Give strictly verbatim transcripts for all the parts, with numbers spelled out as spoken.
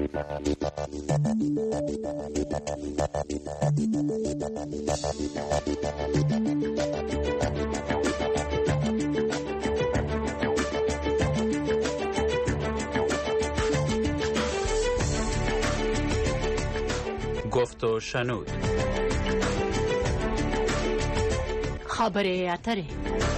گفت و شنود. خبر اتره.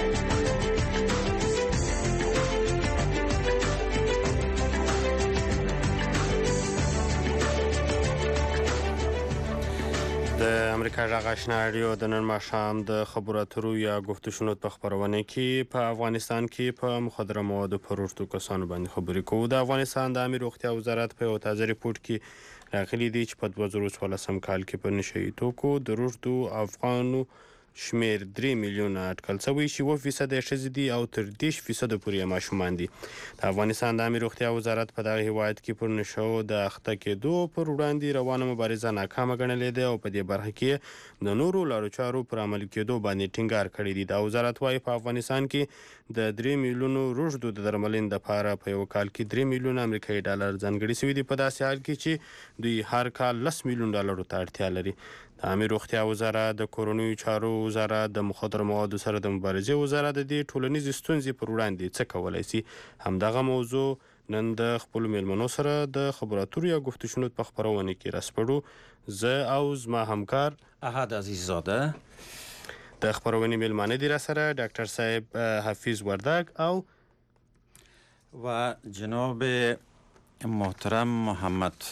د امریکا غږ آشنا راډیو د نن ماښام د خبرو اترو یا گفت و شنود په خپرونه کې په افغانستان کې په مخدره موادو فروشتو کسانو باندې خبرې کوو. د افغانستان د عامه روغتیا وزارت په یو تازه ریپورت کې راغلي دي چې په دوه زره څوارلسم کال کې په نشه یي توکو د روږدو افغانو شمیر درې میلیونه اټکل شوی چې اووه فیصده ښځې دي او تر دېرش فیصده پورې ماشومان دي. د افغانستان د عامه روغتیا وزارت په دغه هیواد کې پر نشو د اخته کېدو پر وړاندې روانه مبارزه ناکامه ګڼلې ده او په دې برخه کې د نورو لارو چارو پر عملي کېدو باندې ټینګار کړی دی. د وزارت وايي په افغانستان کې د درې میلیونو روږدو د درملنې لپاره په یو کال کې درې میلیونه امریکایي ډالر ځانګړي شوي دي، په داسې حال کې چې دوی هر کال لس میلیون ډالرو ته اړتیا لري. د عامه روغتیا وزارت، د کورنیو چارو وزارت، د مخدره موادو سره د مبارزې وزارت د دې ټولنیزې ستونزې پر وړاندې څه کولی شي؟ همدغه موضوع نن د خپلو میلمنو سره د خبرو اترو یا گفت و شنود په خپرونه کې راسپړو. زه او زما همکار احد عزیززاده. د خپرونې میلمانه دي را سره ډاکټر صاحب حفیظ وردک او و جناب محترم محمد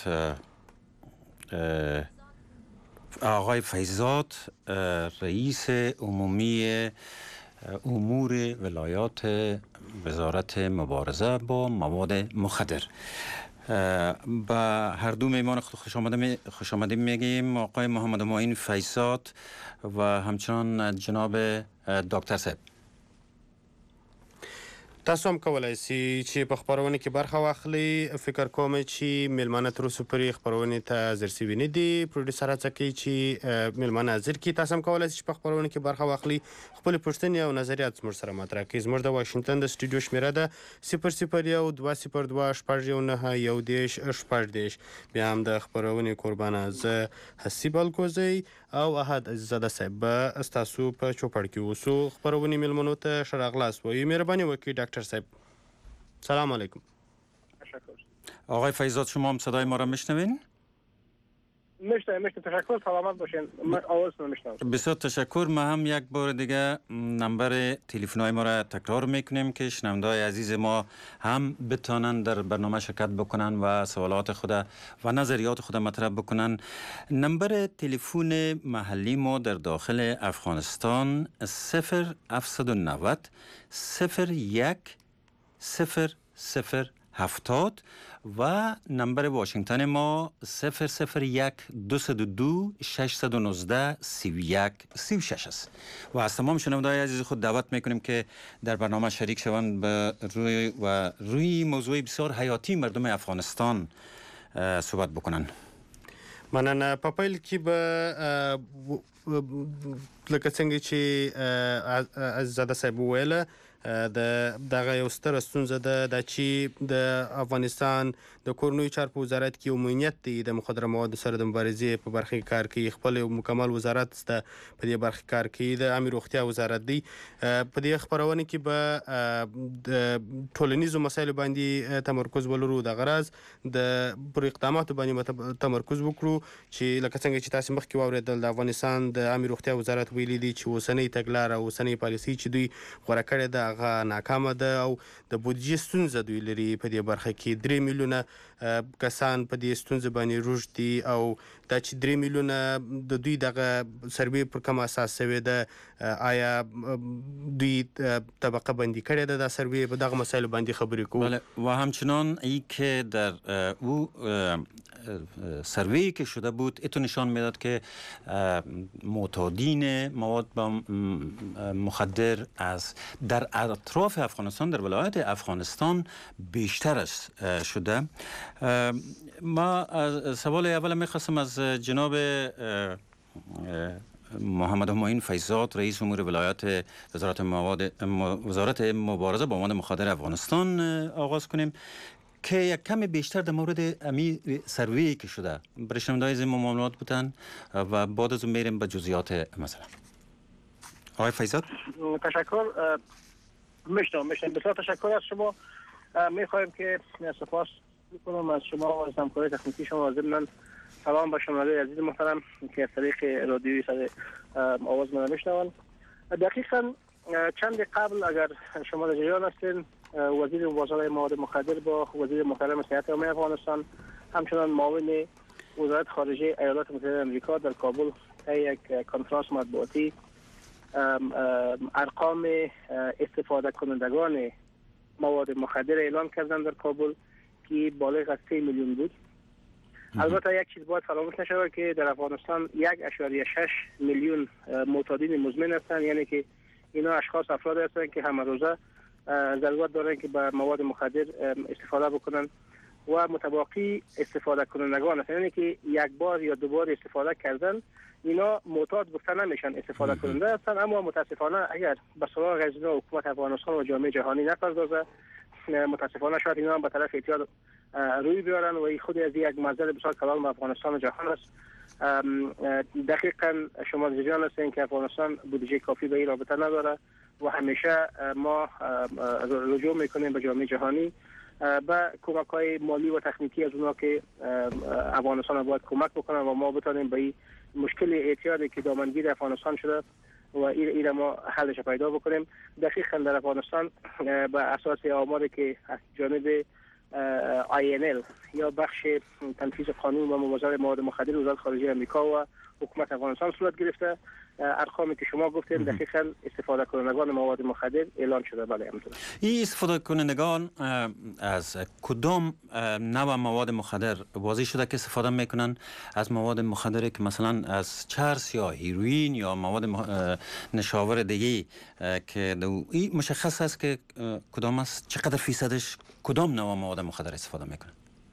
آقای فیضزاد، رئیس عمومی امور ولایات وزارت مبارزه با مواد مخدر. با هر دو میمان خوش آمده خوش آمده میگیم، آقای محمد معین فیضزاد و همچنان جناب دکتر صاحب. تاسو هم کولای شئ چې په خپرونه کې برخه واخلئ. فکر کوم چې میلمانه تر اوسه پورې خپرونې ته حاضر شوي نه دي. پروډوسر هڅه کوي چې میلمانه حاضر کړي. تاسو هم کولای شئ چې په خپرونه کې برخه واخلئ، خپلې پوښتنې او نظریات زموږ سره مطرح کړئ. زموږ د واشنګټن د سټوډیو شمېره ده صفر صفر یو دوه صفر دوه شپږ یو نهه یو دېرش شپږ دېرش. بیا هم د خپرونې قربانه زه حسیب الکوزی او احد عزیززاده صاحب به ستاسو په چوپړ کې اوسو. خپرونې میلمنو ته ښه راغلاست وایو. مهرباني وکړئ ډاکټر صاحب. سلام علیکم. آقای فیضزاد، شما هم صدای ما را میشنوین؟ میشنویم. میشنویم. تشکر، سلامت باشین. من آوازتون میشنوم. بسیار تشکر. ما هم یک بار دیگه نمبر تلفن‌های ما را تکرار میکنیم که شنونده‌های عزیز ما هم بتونن در برنامه شرکت بکنن و سوالات خود و نظریات خود مطرح بکنن. نمبر تلفن محلی ما در داخل افغانستان صفر هفتصد و نود صفر یک صفر صفر هفتاد و نمبر واشنگتن ما صفر صفر یک دوصد و دو ششصد و نوزده سی و یک سی و شش است. و از تمام شنونده‌های عزیز خود دعوت میکنیم که در برنامه شریک شوند به روی و روی موضوع بسیار حیاتی مردم افغانستان صحبت بکنن. مننه. په پیل کې به لکه څنګه چې عزیززاده صاحب وویله، د دغه یو ستره ستونزه ده د چې د افغانستان د کورنیو چارو په وزارت کې یو امنیت دی د مخدره موادو سره د مبارزې په برخه کې کار کوي. خپل یو مکمل وزارت سته په دې برخه کار کوي. د عامه روغتیا وزارت دی. په دې خپرونه کې به د ټولنیزو مسایلو باندې تمرکز ولرو. د غرض د پر اقداماتو باندې تمرکز وکړو چې لکه څنګه چې تاسو مخکې واورېدل، د افغانستان د عامه روغتیا وزارت ویلي دی چې اوسنۍ تګلاره او اوسنۍ پالیسي چې دوی غوره کړې ده هغه ناکامه ده او د بودیجې ستونزه دوی لري. په دې برخه کې درې میلیونه کسان په دې ستونزه باندې روږد دي او دا چې درې میلیونه د دوی دغه سروې پر کوم اساس شوې ده؟ آیا دوی طبقه بندی کړې ده؟ دا سروې په دغه مسایلو باندې خبرې کوو. بله، و همچنان ای که در او سروی که شده بود اتو نشان میداد که معتادین مواد مخدر از در اطراف افغانستان، در ولایت افغانستان بیشتر است شده. ما سوال اول میخواستم از جناب محمد معین فیضزاد، رئیس امور ولایت وزارت مواد وزارت مبارزه با مواد مخدر افغانستان آغاز کنیم که یک کم بیشتر در مورد امی سروی که شده برای شنونده‌های زیر معاملات بودن و بعد از اون میریم به جزئیات مثلا. آقای فیضات تشکر. میشتم میشتم بسیار تشکر از شما. میخوایم که سپاس میکنم از شما و از همکاری تکنیکی شما. ضمن سلام به شنوندگان عزیز محترم که از طریق رادیویی صدای آواز من میشنوند. دقیقاً چند قبل اگر شما در جریان هستین، وزیر مبارزه مواد مخدر با وزیر محترم صحت عامه افغانستان، همچنان معاون وزارت خارجه ایالات متحده آمریکا در کابل طی یک کنفرانس مطبوعاتی ارقام استفاده کنندگان مواد مخدر اعلام کردن در کابل که بالغ از سه میلیون بود. البته یک چیز باید فراموش نشود که در افغانستان یک اشاریه شش میلیون معتادین مزمن هستند، یعنی که اینا اشخاص افراد هستند که همه روزه ضرورت دارند که به مواد مخدر استفاده بکنن و متباقی استفاده کنندگان هستند، یعنی که یک بار یا دو بار استفاده کردن اینا معتاد گفته نمیشن، استفاده کننده هستند. اما متاسفانه اگر به سراغ از اینا حکومت افغانستان و جامعه جهانی نپردازه، متاسفانه شاید اینا هم به طرف اعتیاد روی بیارن و این خود از یک منظر بسیار کلان به افغانستان و جهان است. دقیقاً شما جریان هستین که افغانستان بودجه کافی به این رابطه نداره و همیشه ما رجوع میکنیم به جامعه جهانی به کمک های مالی و تکنیکی از اونا که افغانستان باید کمک بکنن و ما بتانیم به این مشکل اعتیادی که دامنگیر افغانستان شده و این ما حلش پیدا بکنیم. دقیقاً در افغانستان به اساس آماری که از جانب آی ان ال یا بخش تنفیذ قانون و مبارزه مواد مخدر وزارت خارجه آمریکا و حکومت افغانستان صورت گرفته، ارقامی که شما گفتین دقیقاً استفاده کنندگان مواد مخدر اعلان شده. بله همینطور. این استفاده کنندگان از کدام نوع مواد مخدر واضح شده که استفاده میکنن؟ از مواد مخدری که مثلا از چرس یا هیروئین یا مواد نشاور دیگه که این مشخص است که کدام است، چقدر فیصدش کدام نوع مواد مخدر استفاده میکنن؟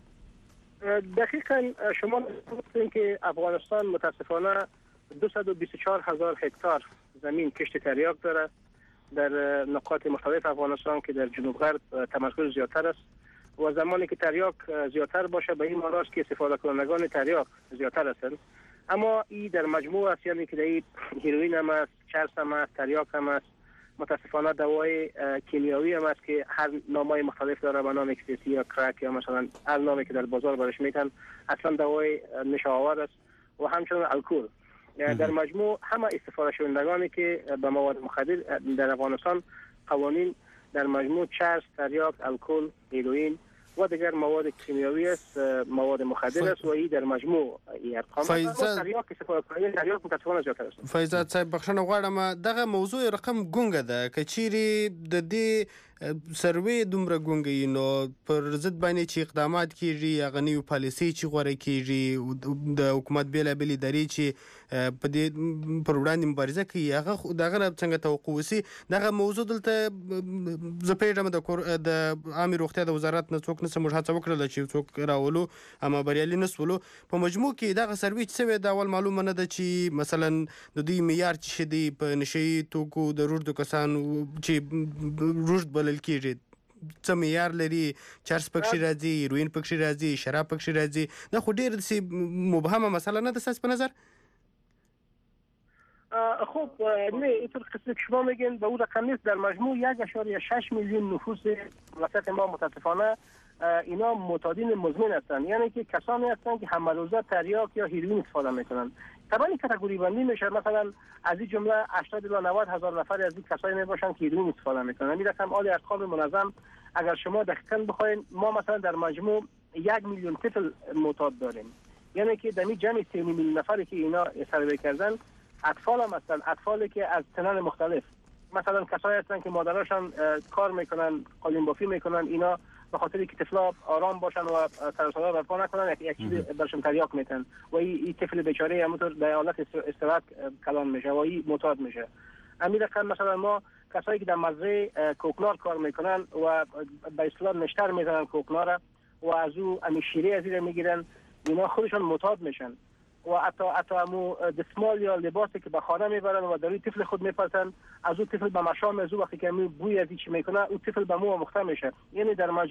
دقیقاً شما گفتین که افغانستان متاسفانه دویست و بیست و چهار هزار هکتار زمین کشت تریاک داره در نقاط مختلف افغانستان که در جنوب غرب تمرکز زیادتر است و زمانی که تریاک زیادتر باشه به این معنی است که استفاده کنندگان تریاک زیادتر هستند. اما این در مجموع است، یعنی که در هیروئین هم است، چرس هم است، تریاک هم است، متاسفانه دوای کیمیایی هم است که هر نامای مختلف داره، به نام اکستسی یا کرک یا مثلا هر نامی که در بازار برش میتن، اصلا دوای نشاور است و همچنین الکل. در مجموع همه استفاده شوندگانی که به مواد مخدر در افغانستان قوانین در مجموع چرس، تریاک، الکل، هیروئین و دیگر مواد کیمیایی است، مواد مخدر است و این در مجموع این ارقام تریاک استفاده کننده تریاک متاسفانه زیاتر است. فیضات صاحب بخښنه غواړم، دغه موضوع رقم ګونګه ده که چیرې د دې سروې دومره ګونګه نو پر ضد باندې چې اقدامات کیږي هغه نوې پالیسۍ چې غوره کیږي د حکومت بېلابېلې ادارې چې په دې پر وړاندې مبارزه کوي هغه دغه نه څنګه توقع وسي. دغه موضوع دلته زه پوهېږم د عامې روغتیا د وزارت نه څوک نسه موږ هڅه وکړله چې څوک راولو اما بریالي نه سولو. په مجموع کې دغه سروې چې څه وې د اول معلومه نه ده چې مثلا د دوی معیار چې څه دی په نشهیي توکو د روږدو کسانو چې روږد بلل کېږي څه معیار لري؟ چرس پکښې راځي، هیروین پکښې راځي، شراب پکښې راځي. دا خو ډېر داسې مبهمه مسئله نه ده ستاسې په نظر؟ خب نه اینطور قصه که شما میگین به اون رقم نیست. در مجموع یک اشاریه شش میلیون نفوس مملکت ما متاسفانه اینا معتادین مزمن هستند، یعنی که کسانی هستند که همه روزه تریاک یا هیروئین استفاده میکنن. طبعا این کاتگوری بندی میشه، مثلا از این جمله هشتاد الی نود هزار نفر از این کسایی میباشن که هیروئین استفاده میکنن. این رقم عالی ارقام منظم. اگر شما دقیقاً بخواید ما مثلا در مجموع یک میلیون طفل معتاد داریم، یعنی که در این جمع سه میلیون نفری که اینا سروی کردن اطفال هم هستن، اطفالی که از سنن مختلف، مثلا کسایی هستن که مادراشان کار میکنن، قالین بافی میکنن، اینا به خاطر که طفلا آرام باشن و سر و صدا برپا نکنن یک چیز برشون تریاک میتن و این طفل بیچاره همونطور در حالت استراحت کلان میشه و این معتاد میشه. همین رقم مثلا ما کسایی که در مزرعه کوکنار کار میکنن و به اصطلاح نشتر میزنن کوکنار و از او امی شیره از این میگیرن، اینا خودشون معتاد میشن و حتی حتی همو دستمال یا لباسی که به خانه میبرن و در روی طفل خود میپرسن، از او طفل به مشام از او وقتی که بوی از چی میکنه او طفل به مو مخته میشه. یعنی در مجموع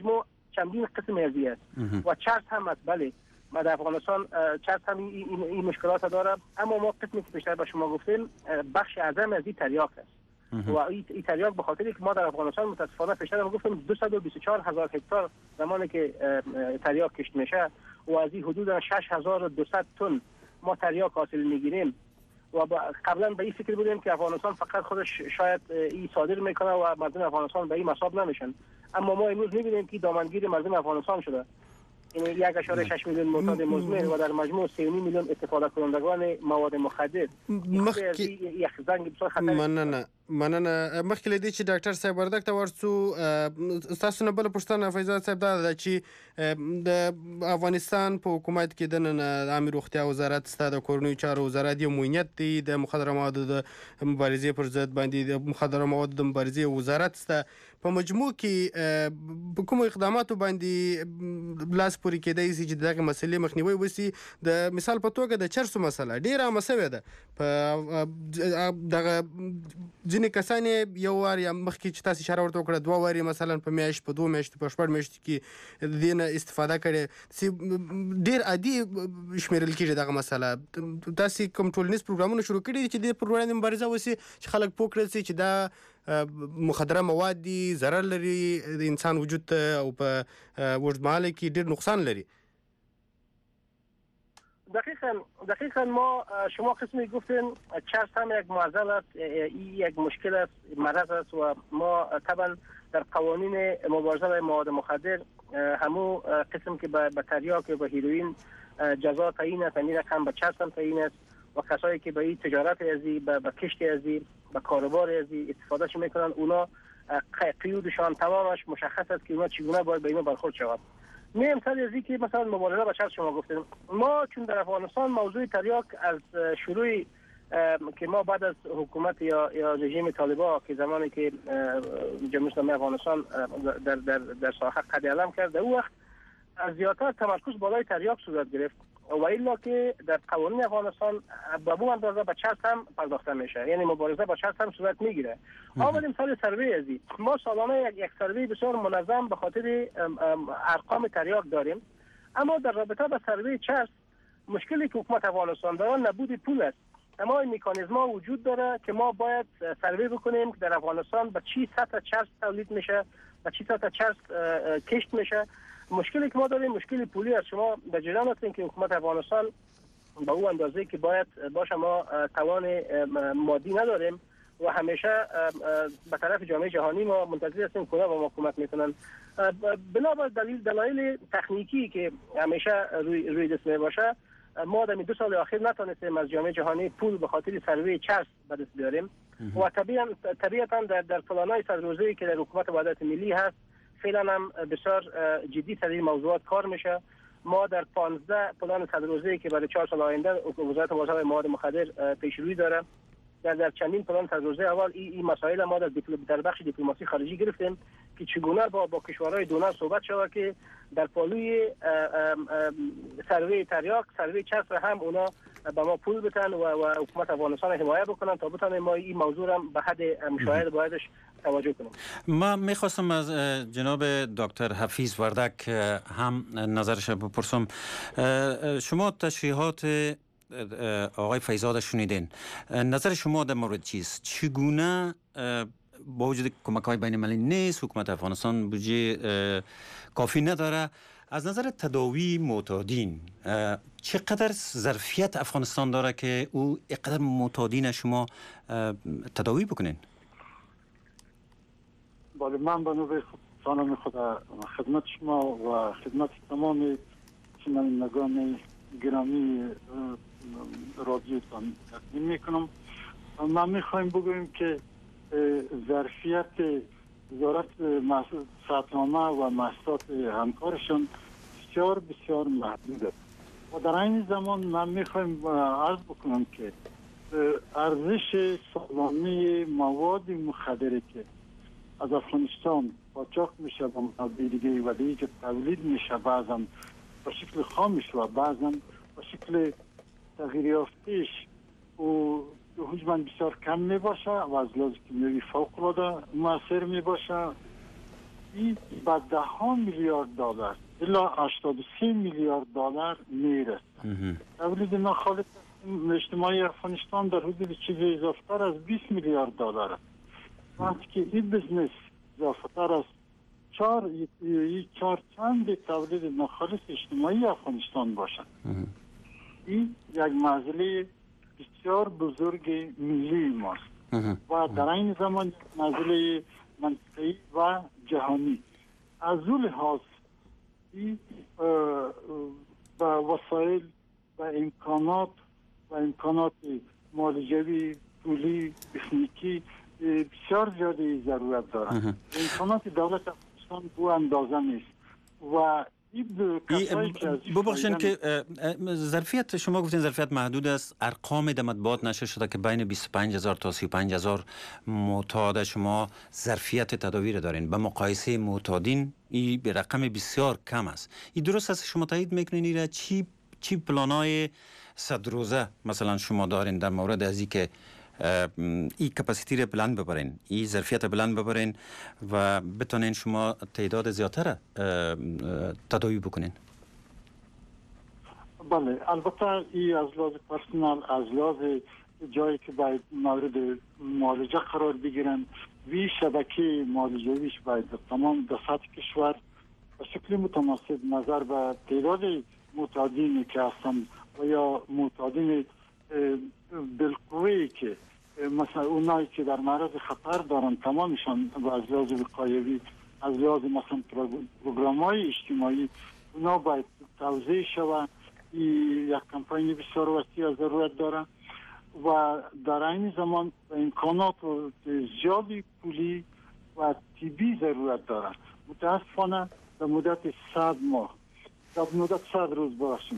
چندین قسم ازی است و چرس هم است. بله ما در افغانستان چرس هم این, این, این مشکلات داره، اما ما قسمی که بیشتر به شما گفتیم بخش اعظم از این تریاک است و این تریاک به خاطر که ما در افغانستان متاسفانه بیشتر گفتم دویست و بیست و چهار هزار هکتار زمانی که تریاک کشت میشه و از این حدود شش هزار و دویست تن ما تریاک حاصل میگیریم و قبلا به این فکر بودیم که افغانستان فقط خودش شاید این صادر میکنه و مردم افغانستان به این حساب نمیشن، اما ما امروز میبینیم که دامنگیر مردم افغانستان شده. این یک اشاره شش میلیون معتاد مزمن و در مجموع سه و نیم میلیون استفاده کنندگان مواد مخدر. مخکې یک زنگ بسیار خطرناک. مننه مننه مخکې له دې چې ډاکټر صاحب وردګ ته ورسو، ستاسو نه بله پوښتنه فیضات صاحب دا ده چې د افغانستان په حکومت کې دننه د عامې روغتیا وزارت ستا د کورنیو چارو وزارت یو موینیت دی، د مخدره موادو د مبارزې پر ضد باندې د مخدره موادو د مبارزې وزارت ستا. په مجموع کې په کومو اقداماتو باندې لاس پورې کېدای شي چې دغه مسلې مخنیوی وشي؟ د مثال په توګه د چرسو مسله ډېره عامه شوې ده. په دغه ځینې کسان یو وار یا مخکې چې تاسو اشاره ورته وکړه دوه وارې مثلا په میاشت په دوه میاشتو په شپږ میاشتو کې د دې نه استفاده کړې چې ډېر عادي شمیرل کېږي دغه مسله. تاسو کوم ټولنیز پروګرامونه شروع کړي چې د پر وړاندې مبارزه وشي چې خلک پوه کړل شي چې دا مخدره مواد دي، ضرر لري د انسان وجود ته او په اوږدمهاله کې ډېر نقصان لري؟ دقیقاً دقیقاً ما شما قسمی گفتین چرس هم یک معضل است، یک مشکل است، مرض است و ما طبعا در قوانین مبارزه با مواد مخدر همو قسم که به تریاک و به هیروئین جزا تعیین است، همین رقم به چرس هم تعیین است و کسایی که به این تجارت ازی به کشت ازی به کاروبار ازی استفادهش میکنن اونا قیودشان تمامش مشخص است که اونا چگونه باید به اینا برخورد شود. میم سر ازی که مثلا مبارزه با چرس شما گفتیم، ما چون در افغانستان موضوع تریاک از شروع که ما بعد از حکومت یا یا رژیم طالبان که زمانی که جمهوری اسلامی افغانستان در در در ساحه قد علم کرد، او وقت از زیادتر تمرکز بالای تریاک صورت گرفت و الا که در قوانین افغانستان به بو اندازه به چرس هم پرداخته میشه، یعنی مبارزه با چرس هم صورت میگیره. آمدیم سال سروی ازی، ما سالانه یک یک سروی بسیار منظم به خاطر ارقام تریاک داریم، اما در رابطه با سروی چرس مشکلی که حکومت افغانستان داره نبود پول است. اما این مکانیزما وجود داره که ما باید سروی بکنیم که در افغانستان به چی سطح چرس تولید میشه، به چی سطح چرس کشت میشه. مشکلی که ما داریم مشکلی پولی است. شما در جریان هستین که حکومت افغانستان با او اندازه که باید باشه ما توان مادی نداریم و همیشه به طرف جامعه جهانی ما منتظر هستیم کجا با ما حکومت میکنن. بنابر دلیل دلایل تکنیکی که همیشه روی روی دست می باشه، ما در دو سال اخیر نتونستیم از جامعه جهانی پول به خاطر سروی چرس به دست بیاریم و طبیعتا طبیعتا در در پلان‌های صد روزه‌ای که در حکومت وحدت ملی هست فعلا هم بسیار جدی سر این موضوعات کار میشه. ما در پانزده پلان صد روزه‌ای که برای چهار سال آینده وزارت مبارزه با مواد مخدر پیشروی داره، در در چندین پلان صد روزه اول این ای مسائل ما در در بخش دیپلماسی خارجی گرفتیم که چگونه با با کشورهای دونر صحبت شود که در پالوی سروی تریاک سروی چرس هم اونا به ما پول بتن و, و حکومت افغانستان حمایت بکنن تا بتونیم ما این موضوع را به حد مشاهده بایدش توجه کنیم. ما میخواستم از جناب دکتر حفیظ وردک هم نظرش بپرسم. شما تشریحات آقای فیضزاده شنیدین، نظر شما در مورد چیست؟ چگونه با وجود کمک‌های بین‌المللی نیست، حکومت افغانستان بودجه کافی نداره، از نظر تداوی معتادین چقدر ظرفیت افغانستان داره که او اینقدر معتادین شما تداوی بکنین؟ بله، من به نوبه خانم خدا خدمت شما و خدمت تمام شنوندگان گرامی رادیوتان تقدیم میکنم. ما میخوایم بگوییم که ظرفیت وزارت ساختنامه و محصولات همکارشان بسیار بسیار محدود است و در این زمان من میخوایم عرض بکنم که ارزش سالانه مواد مخدری که از افغانستان قاچاق میشه و منابع دیگه و دیگه تولید میشه، بعضا به شکل خامش و بعضا به شکل تغییر یافته‌اش و حجم بسیار کم می باشه و از لحاظ کیمیایی فوق العاده مؤثر می باشه این به ده ها میلیارد دلار الا هشتاد و سه میلیارد دلار میرسه. تولید ناخالص اجتماعی افغانستان در حدود چیزی اضافه‌تر از بیست میلیارد دلار است. وقتی که این بزنس اضافه‌تر از چهار چهار چند تولید ناخالص اجتماعی افغانستان باشد، این یک مسئله بسیار بزرگ ملی ماست و در این زمان مسئله منطقه‌ای و جهانی. از اون لحاظ این با وسایل و امکانات و امکانات مالیوی، پولی، تکنیکی بسیار زیادی ضرورت دارد. امکانات دولت افغانستان بو اندازه نیست و ببخشید که ظرفیت شما گفتین ظرفیت محدود است. ارقام در مطبوعات نشر شده که بین بیست و پنج هزار تا سی و پنج هزار معتاد شما ظرفیت تداویر دارین. به مقایسه معتادین این رقم بسیار کم است. این درست است؟ شما تایید میکنین ایرا چی چی پلانای صد روزه مثلا شما دارین در مورد از اینکه این کپاسیتی رو بلند ببرین، این ظرفیت بلند ببرین و بتونین شما تعداد زیادتر تداوی بکنین؟ بله، البته این از لحاظ پرسنل، از لحاظ جایی که باید مورد معالجه قرار بگیرن، وی شبکه معالجویش باید تمام در سطح کشور به شکل متناسب نظر به تعداد معتادینی که هستن و یا معتادین بالقوه‌ای که مثلا اونایی که در معرض خطر دارن تمامشان و از لحاظ وقایوی، از لحاظ مثلا پروگرام‌های اجتماعی اونا باید توزیع شود. یک کمپاین بسیار وسیع ضرورت داره و در این زمان امکانات زیادی پولی و طبی ضرورت داره. متاسفانه در مدت صد ماه، در مدت صد روز باشیم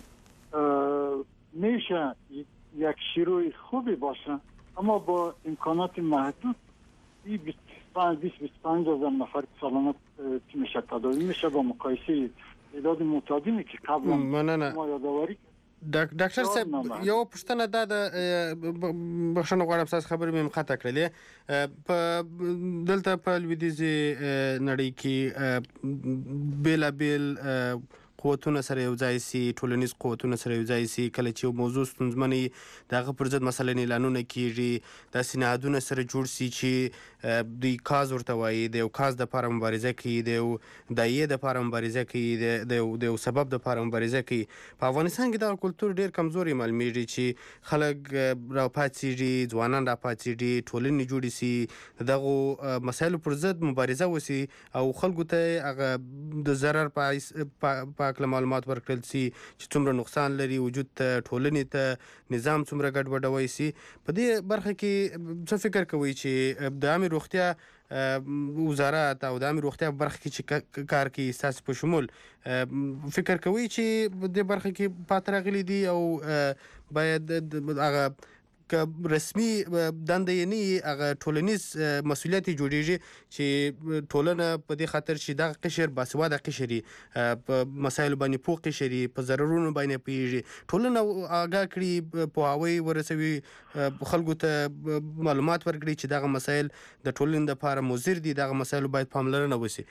میشه یک شروع خوبی باشه، اما با امکانات محدود این بیست و پنج هزار نفر سالانه میشه تداوی میشه با مقایسه تعداد معتادینی که قبلا ما یادآوری ډاکټر صاحب یو پوښتنه دا د بخښنه غواړم تاسو خبرې مې مخاطه کړلې په دلته په لویدیځي نړۍ کې بیلابیل قوتونه سره یو ځای سي، ټولنیز قوتونه سره یو ځای سي، کله چې یو موضوع ستونزمنې د هغه پر ضد مثلا اعلانونه کیږي، داسې نهادونه سره جوړ سي چې دوی کاز ورته وایي، د یو کاز دپاره مبارزه کوي، د یو داعیې دپاره مبارزه کوي، د یو سبب دپاره مبارزه کوي. په افغانستان کې دغه کلتور ډېر کمزوری معلومیږي چې خلک راپاڅېږي، ځوانان راپاڅېږي، ټولنې جوړې سي، د دغو مسایلو پر ضد مبارزه وسي او خلکو ته هغه د ضرر په کله معلومات ورکړل سي چې څومره نقصان لري وجود ته، ټولنې ته، نظام څومره ګډوډوي سي. په دې برخه کې څه فکر کوئ چې د عامې روغتیا وزارت او د عامې روغتیا په برخه کې چې کار کوي ستاسو په شمول، فکر کوئ چې دې برخه کې پاتې راغلي دي او باید هغه که رسمي دنده یې نه وي هغه ټولنیز مسؤلیت یې جوړېږي چې ټولنه په دې خاطر چې دغه قشر باسواده قشر وي، په مسایلو باندې پوه قشر وي، په ضررونو باندې پوهېږي، ټولنه آګاه کړي، پوهاوی ورسوي، خلکو ته معلومات ورکړي چې دغه مسایل د ټولنې دپاره مضر دي، دغه مسایلو باید پاملرنه وشي.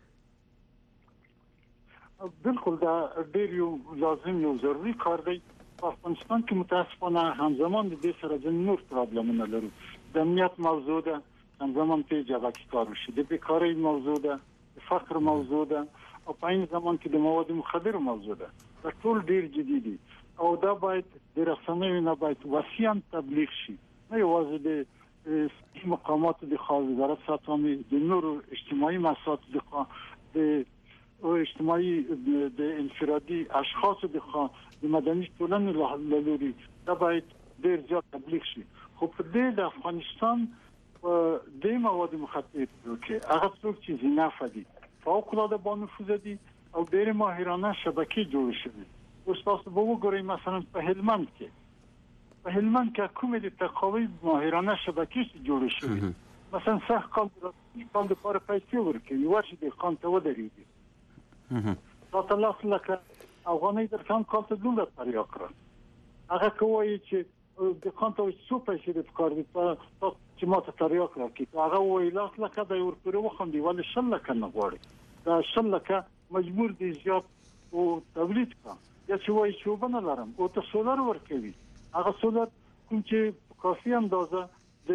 بالکل دا ډېر یو لازم یو ضروري کار دی. په افغانستان کې متاسفانه همزمان د دې سره ځینې نور پرابلمونه لرو. د امنیت موضوع ده، همزمان په جبهه کې کار وشي، د بیکارۍ موضوع ده، د فقر موضوع ده او په این زمان کې د مواد مخدر موضوع ده. دا ټول ډېر جدي دي او دا باید د رسنیو نه باید وسیعا تبلیغ شي، نه یوازې د مقاماتو د خاص وزارت ساتنې، د نورو اجتماعي مؤسساتو د د اجتماعي د انفرادي اشخاصو د د مدني ټولنې له لوري دا باید ډېر زیات تبلیغ شي. خو په دې د افغانستان په دې مواد مخدر کې هغه څوک چې زینافه دي فوق‌العاده با نفوذ دي او ډېر ماهرانه شبکې جوړې شوي. اوس تاسو به وګورئ مثلا په هلمند کې په هلمند کې کومې د تقاوی ماهرانه شبکې جوړې شوي، مثلا سخت کال کال لپاره پیسې ورکوي، ورشي دهقان ته ودرېږي، تاسو لاس لکه افغانۍ در کم کال ته دولت پریا کړل، هغه کوي چې دهقان ته څو پیسې د کار دي چې ما ته تریا کړل، هغه وایي لاس لکه د ورپورې وخندي ولې شل لکه نه غواړي. دا شل لکه مجبور دي زیات او تولید کا یا چې وایي چې وبنه لرم او ته سولر ورکوي هغه سولر کوم چې کافي اندازه د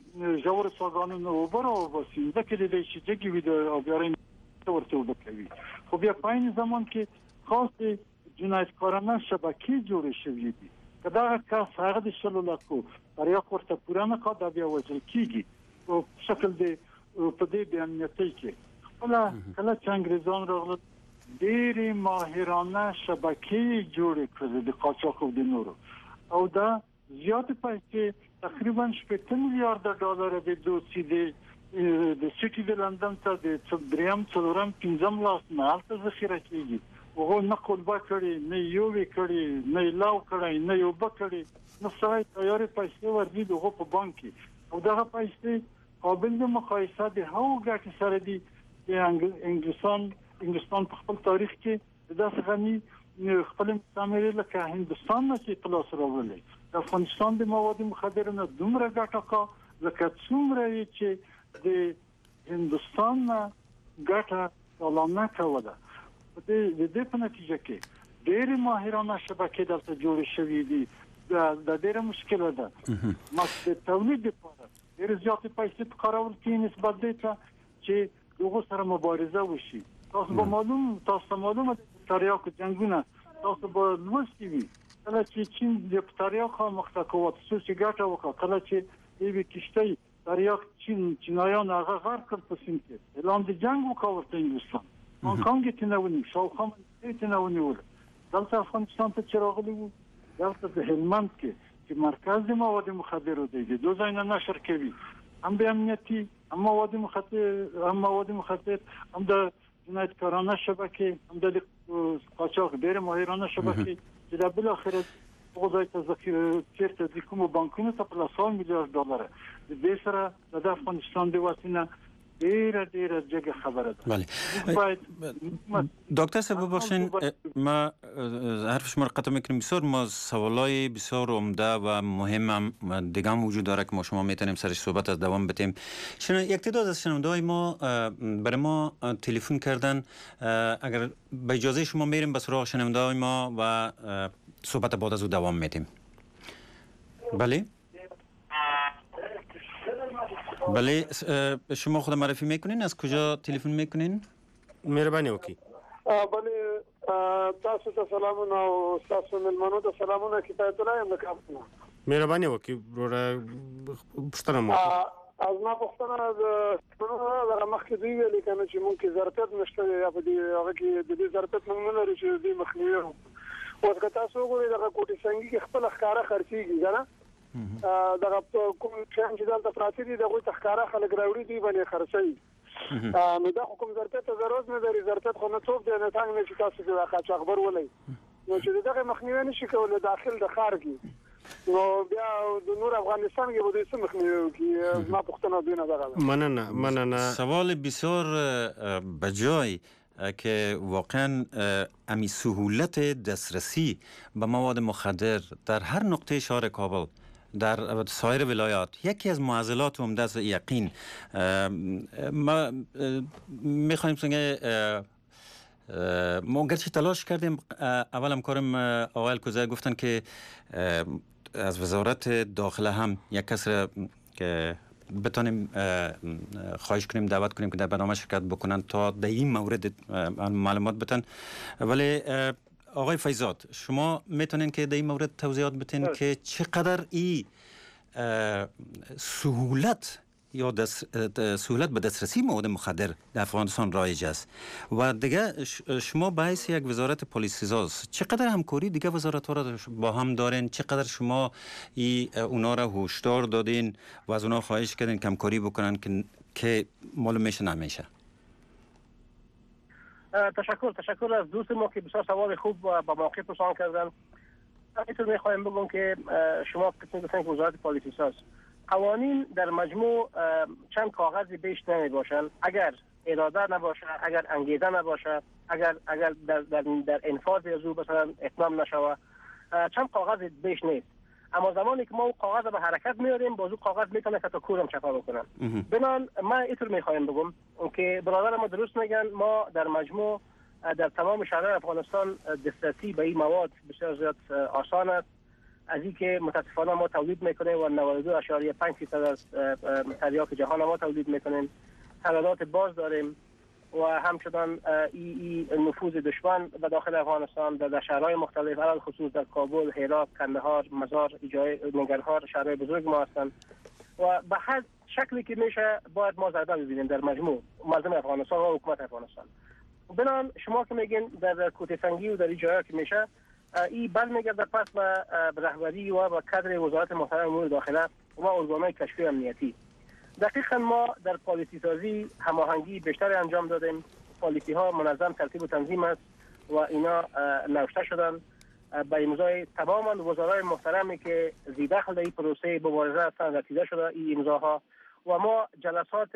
جوړ ساګانو اوبر او بسې دا کې د شي چې وي د اوبرین ورته وکوي خو بیا په این زمان کې خاص جنایتکارانه شبکې جوړې شوې دي کدا که هغه د شلو لکو بریا ورته پوره نه کا دا بیا وځل کیږي او شکل دی په دې بیانیتۍ کې کله کله چې انګريزان راغلل ډېری ماهرانه شبکې جوړې کړې د قاچاق او د نورو او دا زیات پیسې تقریبا شپږ میلیارډ ډالر د دوسی د د سټي د لندن ته د دریم څلورم پنځم لاس نه الته ذخیره کیږي او نه قلبه کړي نه یو وی کړي نه لاو کړي نه یو بکړي نو سړی تیارې پیسې ورځي دغه په بانک او دغه پیسې قابل د مقایسه د هغو ګټې سره دي د انګلستان انګلستان په خپل تاریخ کې د غني خپل مستعمره لکه هندستان نه چې خلاص راولي د افغانستان د مواد مخدر نه دومره ګټه کا لکه څومره چې د هندستان نه ګټه سالانه کوله د دې په نتیجه کې ډېر ماهرانه شبکې دلته جوړې شوې دي دا ډېر مشکله ده مخکې تولید لپاره ډېر زیات پیسې په کارول کې نسبت دی چې دغه سره مبارزه وشي تاسو به معلوم تاسو معلومه ده تاریخ جنگونه تاسو به لوستي وي کله چې چین د تاریخ مختکوات سوسي ګټه وکړه کله چې ایوي کشته تاریخ چین چینایان هغه غر کړ په سین کې اعلان د جنگ وکړ ته انګلستان هنګ کونګ ته نه ونی شاو خام ته نه ونیول دلته افغانستان ته چراغلی وو دلته د هلمند کې چې مرکز د مواد مخدر دی د دوه ځای نشر کوي هم به امنیتي هم مواد مخدر هم مواد مخدر هم د جنایتکارانه شبکه هم د قاچاق ډېر ماهرانه شبکه چې د بل اخر په ځای ته ذخیره چیرته د کوم بانکونو ته په لاسو میلیارډ ډالر د دې سره د افغانستان د واسینه ډیره ډیره جګه خبره ده. بله دکتر صاحب ببخشین ما حرف شما رو قطع میکنیم بسیار ما سوالای بسیار عمده و مهم هم دیگه هم وجود داره که ما شما میتونیم سرش صحبت از دوام بتیم. شنو یک تعداد از شنونده‌های ما برای ما تلفن کردن اگر به اجازه شما میریم به سراغ شنونده‌های ما و صحبت بعد از او دوام میتیم. بله بله شما خود معرفی میکنین از کجا تلفن میکنین؟ مهربانی وکي. بله تاسو ته سلامونه او تاسو ملمنو ته سلامونه کفایت الله یم کاپنه. مهربانی وکي وروره پښتنه مو. از ما پښتنه د مخکې دی ویل کنه چې مونږ کې ظرفیت نشته یا په دې هغه کې د دې ظرفیت موږ نه لري چې دې مخنیوي او که تاسو وګورئ دغه کوټي څنګه کې خپل ښکارا خرڅيږي کنه دغه کوم چې دلته پراتی دي دغه تخکارا خلک راوړي دي باندې خرڅي نو دا حکم ضرورت ضرورت نه لري ضرورت خو نه څوک دی نه څنګه چې تاسو د قاچ خبر ولای نو چې دغه مخنیوي نشي کولای داخل د خارج نو بیا د نور افغانستان کې بده څه مخنیوي کی ما پښتنه دینه دغه مننه مننه سوال بسیار بجای که واقعا امی سهولت دسترسی به مواد مخدر در هر نقطه شهر کابل در سایر ولایات یکی از معضلات عمده است. یقین ما میخوایم سنگه ما گرچه تلاش کردیم اول هم کارم اول کوزه گفتن که از وزارت داخله هم یک کس را که بتانیم خواهش کنیم دعوت کنیم که در برنامه شرکت بکنن تا در این مورد معلومات بتن. ولی آقای فیضات شما میتونین که در این مورد توضیحات بتین که چقدر این سهولت یا سهولت به دسترسی مواد مخدر در افغانستان رایج است و دیگه شما به حیث یک وزارت پلیس ساز چقدر همکاری دیگه وزارت‌ها را با هم دارین، چقدر شما ای اونا را هشدار دادین و از اونا خواهش کردین که همکاری بکنن که که معلوم میشه نمیشه؟ تشکر تشکر از دوست ما که بسیار سوال خوب با موقع پرسان کردن. اینطور میخوایم بگم که شما قسم گفتن که وزارت پلیس ساز قوانین در مجموع چند کاغذی بیش نمی باشن اگر اراده نباشه، اگر انگیزه نباشه، اگر اگر در در, در انفاذ از او مثلا اتمام نشوه چند کاغذ بیش نیست. اما زمانی که ما کاغذ به حرکت میاریم بازو کاغذ میتونه که تا کورم چپا بکنن. بنان من اینطور میخوایم بگم که برادر ما درست میگن، ما در مجموع در تمام شهرهای افغانستان دسترسی به این مواد بسیار زیاد آسان است. از اینکه متاسفانه ما تولید میکنیم و نود و دو اشاریه پنج درصد از تریاک جهان ما تولید میکنیم، صادرات باز داریم و همچنان ای, ای نفوذ دشمن به داخل افغانستان در شهرهای مختلف، علل خصوص در کابل، هرات، کندهار، مزار، ننگرهار شهرهای بزرگ ما هستند و به هر شکلی که میشه باید ما ضربه ببینیم در مجموع مردم افغانستان و حکومت افغانستان. بنان شما که میگین در کوته سنگی و در این جاها که میشه این بل میگرده پس به رهبری و به کادر وزارت محترم امور داخله و ارگانهای کشفی امنیتی. دقیقا ما در پالیسی سازی هماهنگی بیشتر انجام دادیم. پالیسی ها منظم ترتیب و تنظیم است و اینا نوشته شدن به امضای تمام وزرای محترمی که زی دخل در این پروسه مبارزه هستند رسیده شده این امضاها و ما جلسات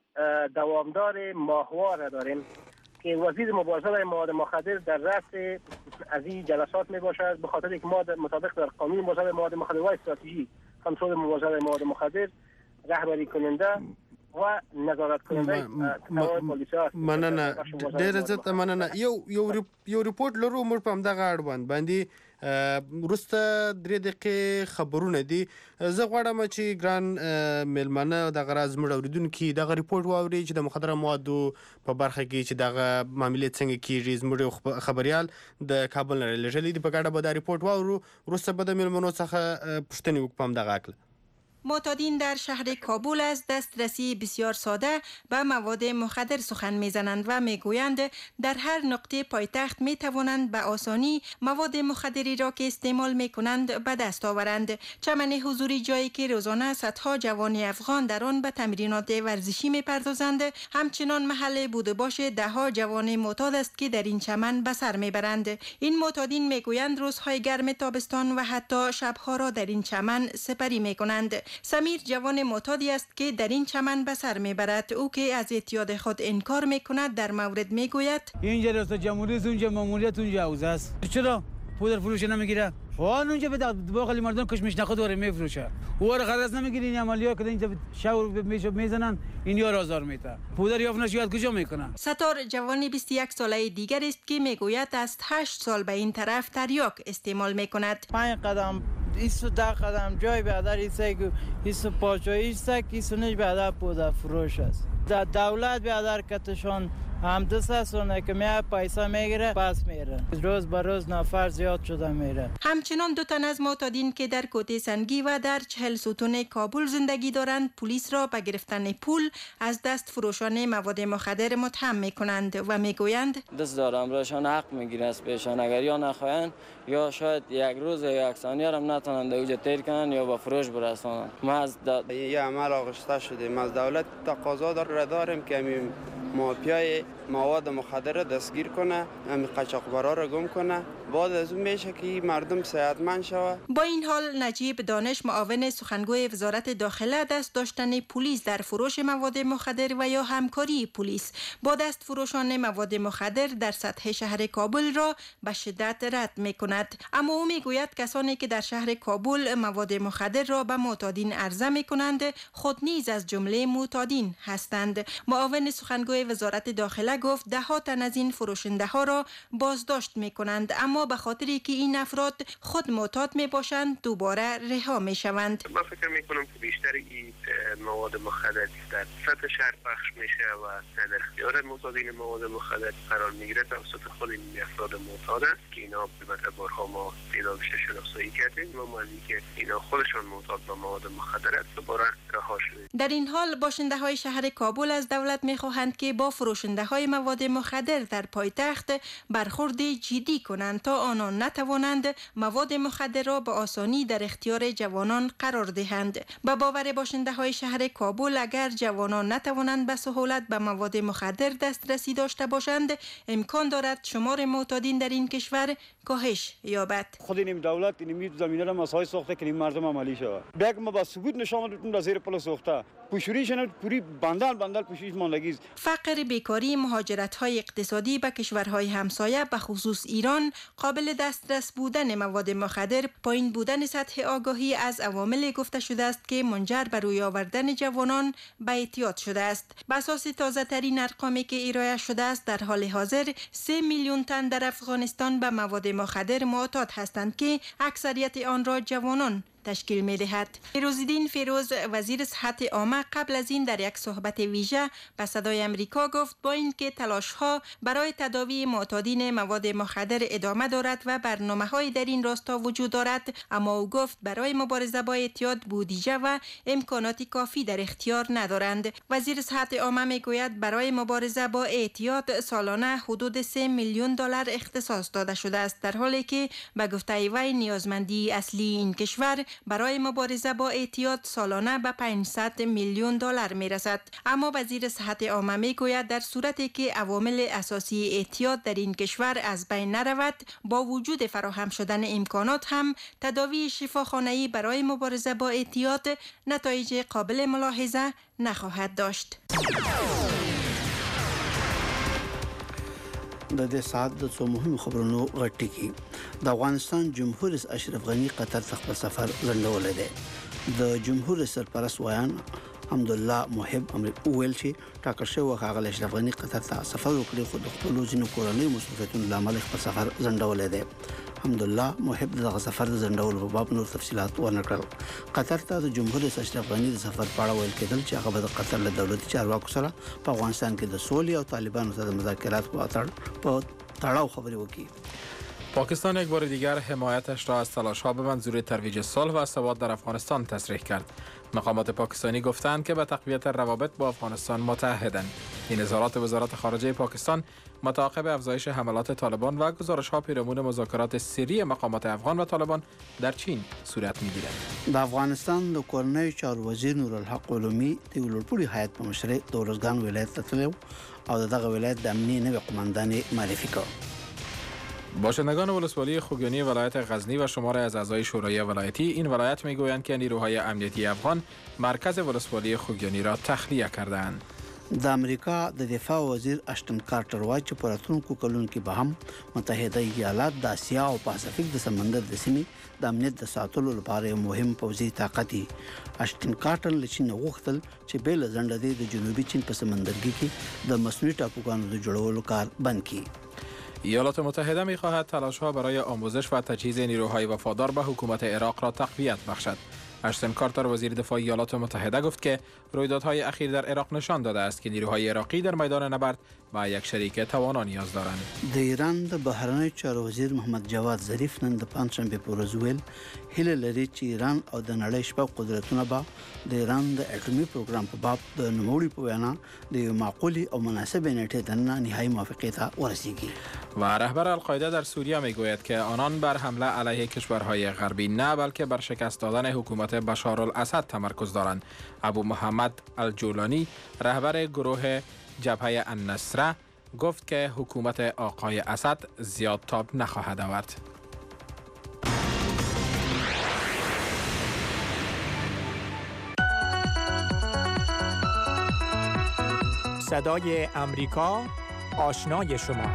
دوامدار ماهوار داریم که وزیر مبارزه با مواد مخدر در رأس از این جلسات می باشد، به خاطر اینکه ما مطابق در قانون مبارزه با مواد مخدر و استراتژی کنترل مبارزه با مواد مخدر رهبری کننده و نظارت کننده تمام پلیس‌ها است. مننه ډېر عزت مننه. یو یو یو ریپورت لرو موږ په همدغه اړوند باندې وروسته درې دقیقې خبرونه دي. زه غواړم چې ګران میلمانه دغه راز زموږ اورېدونکي دغه ریپورټ واوري چې د مخدره موادو په برخه کې چې دغه معاملې څنګه کېږي. زموږ خبریال د کابل نه رالیږلی دی، په ګډه به دا ریپورټ واورو. وروسته به د میلمنو څخه پوښتنې وکړو په همدغه هکله. معتادین در شهر کابل از دسترسی بسیار ساده به مواد مخدر سخن میزنند و میگویند در هر نقطه پایتخت می توانند به آسانی مواد مخدری را که استعمال می کنند به دست آورند. چمن حضوری جایی که روزانه صدها جوان افغان در آن به تمرینات ورزشی می پردازند، همچنان محل بود باش ده ها جوان معتاد است که در این چمن به سر می برند. این معتادین میگویند روزهای گرم تابستان و حتی شبها را در این چمن سپری می کنند. سمیر جوان معتادی است که در این چمن به سر میبرد. او که از اعتیاد خود انکار میکند در مورد میگوید اینجا ریاست جمهوری است، اونجا ماموریت، اونجا حوزه است. چرا پودر فروش نمیگیره؟ وان اونجا به باقی مردم کشمش نخود داره میفروشه. او را خرج نمیگیره. این عملیات که اینجا شور میشه میزنن، این یار آزار میده. پودر یافت نشود کجا میکنه؟ ستار جوانی بیست و یک ساله دیگر است که میگوید از هشت سال به این طرف تریاک استعمال میکند. پنج قدم ایسو ده قدم جای بیادر ایسه که ایسو پاچایی ایسه که ایسو نش بیادر پودر فروش است. در دولت بیادر کتشان هم دست سونه که میاد پیسه میگیره پس میره. روز به روز نفر زیاد شده میره. همچنان دو تن از معتادین که در کوته سنگی و در چهل ستون کابل زندگی دارند پلیس را به گرفتن پول از دست فروشان مواد مخدر متهم میکنند و میگویند دست دارم راشان حق میگیره از پیشان، اگر یا نخواهند یا شاید یک روز یا یک ثانیه هم نتونن دوجه تیر کنن یا با فروش برسانن. ما از د... یه عمل آغشته شدیم از دولت تقاضا دار داریم که همین مافیای مواد مخدر دستگیر کنه، همین قاچاقبرا را گم کنه، بعد از اون میشه که مردم صحتمند شوه. با این حال نجیب دانش معاون سخنگوی وزارت داخله دست داشتن پلیس در فروش مواد مخدر و یا همکاری پلیس با دست فروشان مواد مخدر در سطح شهر کابل را به شدت رد میکند. اما او میگوید کسانی که در شهر کابل مواد مخدر را به معتادین عرضه میکنند خود نیز از جمله معتادین هستند. معاون سخنگوی وزارت داخله گفت ده ها تن از این فروشنده ها را بازداشت می کنند، اما به خاطری که این افراد خود معتاد می باشند دوباره رها می شوند. من فکر می کنم که بیشتر این مواد مخدر در سطح شهر پخش میشه و در اختیار معتادین مواد مخدر قرار میگیره توسط خود این افراد معتاد است که اینا البته بارها ما تعدادش شناسایی کردیم و معلومه که اینا خودشان معتاد به مواد مخدر است دوباره رها شده. در این حال باشنده های شهر کابل از دولت می خواهند که با فروشنده های مواد مخدر در پایتخت برخورد جدی کنند تا آنان نتوانند مواد مخدر را به آسانی در اختیار جوانان قرار دهند. به باور باشنده های شهر کابل اگر جوانان نتوانند به سهولت به مواد مخدر دسترسی داشته باشند امکان دارد شمار معتادین در این کشور کاهش یابد. خود این دولت این زمینه را مسائل ساخته که این مردم عملی شود. بیگ ما با ثبوت نشان دادیم در زیر پل ساخته. پوشوریشون پوری بندل بندل پوشش ماندگی است. فقر، بیکاری، مهاجرت های اقتصادی به کشورهای همسایه به خصوص ایران قابل دسترس بودن مواد مخدر، پایین بودن سطح آگاهی از عوامل گفته شده است که منجر به روی آوردن جوانان به اعتیاد شده است. بر اساس تازه ترین ارقامی که ارائه شده است، در حال حاضر سه میلیون تن در افغانستان به مواد مخدر معتاد هستند که اکثریت آن را جوانان تشکیل می دهد. فیروزالدین فیروز، وزیر صحت عامه، قبل از این در یک صحبت ویژه به صدای امریکا گفت با اینکه تلاش ها برای تداوی معتادین مواد مخدر ادامه دارد و برنامه های در این راستا وجود دارد، اما او گفت برای مبارزه با اعتیاد بودجه و امکانات کافی در اختیار ندارند. وزیر صحت عامه می گوید برای مبارزه با اعتیاد سالانه حدود سه میلیون دلار اختصاص داده شده است، در حالی که به گفته وی نیازمندی اصلی این کشور برای مبارزه با اعتیاد سالانه به پانصد میلیون دلار می رسد. اما وزیر صحت عامه می گوید در صورتی که عوامل اساسی اعتیاد در این کشور از بین نرود، با وجود فراهم شدن امکانات هم تداوی شفاخانه‌ای برای مبارزه با اعتیاد نتایج قابل ملاحظه نخواهد داشت. د دې ساعت د څو مهمو خبرونو غټي کی د افغانستان جمهور رئیس اشرف غنی قطر ته خپل سفر ځنډولې دی. د جمهور رئیس سرپرست ویان حمدالله محب امر ویل چې ټاکل شوی هغه اشرف غنی قطر ته سفر وکړي، خو د خپل ځینو کورنۍ مصروفیتونو له امله خپل سفر ځنډولې دی. حمدالله محب دغه سفر د ځنډولو په باب نور تفصيلات ونه کړل. قطر ته د جمهور رئیس اشرف غنی د سفر په اړه ویل کېدل چې هغه د قطر له دولتي چارواکو سره په افغانستان کې د سولې او طالبانو سره د مذاکرات په اړه تړاو خبرې وکړي. پاکستان یک بار دیگر حمایتش را از تلاش‌ها به منظور ترویج صلح و ثبات در افغانستان تصریح کرد. مقامات پاکستانی گفتند که به تقویت روابط با افغانستان متعهدند. این اظهارات وزارت خارجه پاکستان متعاقب افزایش حملات طالبان و گزارش‌ها پیرامون مذاکرات سری مقامات افغان و طالبان در چین صورت می‌گیرد. د افغانستان د کورنۍ چارو وزیر نورالحق علومي د ولورپوړي هیات په مشرۍ د ورزګان ولایت ته تللی او دغه ولایت د امنیه نوی قماندان معرفي کړ. باشندگان ولسوالی خوگیانی ولایت غزنی و شماری از اعضای شورای ولایتی این ولایت میگویند که نیروهای امنیتی افغان مرکز ولسوالی خوگیانی را تخلیه کردند. د امریکا د دفاع وزیر اشتن کارټر وایي چې په راتلونکو کلونو کې به هم متحده ایالات د اسیا او پاسفیک د سمندر د سیمې د امنیت د ساتلو لپاره یو مهم پوځي طاقت دی. اشتن کارټر له چین غوښتل چې بېله ځنډه د جنوبي چین په سمندرګي کې د مصنوعي ټاپوګانو د جوړولو کار بند کړي. ایالات متحده می‌خواهد تلاش‌ها برای آموزش و تجهیز نیروهای وفادار به حکومت عراق را تقویت بخشد. اشتن کارتر وزیر دفاع ایالات متحده گفت که رویدادهای اخیر در عراق نشان داده است که نیروهای عراقی در میدان نبرد و یک شریک توانا نیاز دارند. د ایران د بهرنی چارو وزیر محمد جواد ظریف نن د پنځشنبه په ورځ ویل هیله لري چې ایران او د نړۍ شپږ قدرتونه به د ایران د اټومي پروګرام په باب د نوموړي په وینا د یو معقولي او مناسبې نیټې د نهایی موافقې ته ورسیږي. و رهبر القاعده در سوریه میگوید که آنان بر حمله علیه کشورهای غربی نه بلکه بر شکست دادن حکومت بشار الاسد تمرکز دارند. ابو محمد الجولانی رهبر گروه جبهه النصره گفت که حکومت آقای اسد زیاد تاب نخواهد آورد. صدای امریکا، آشنای شما.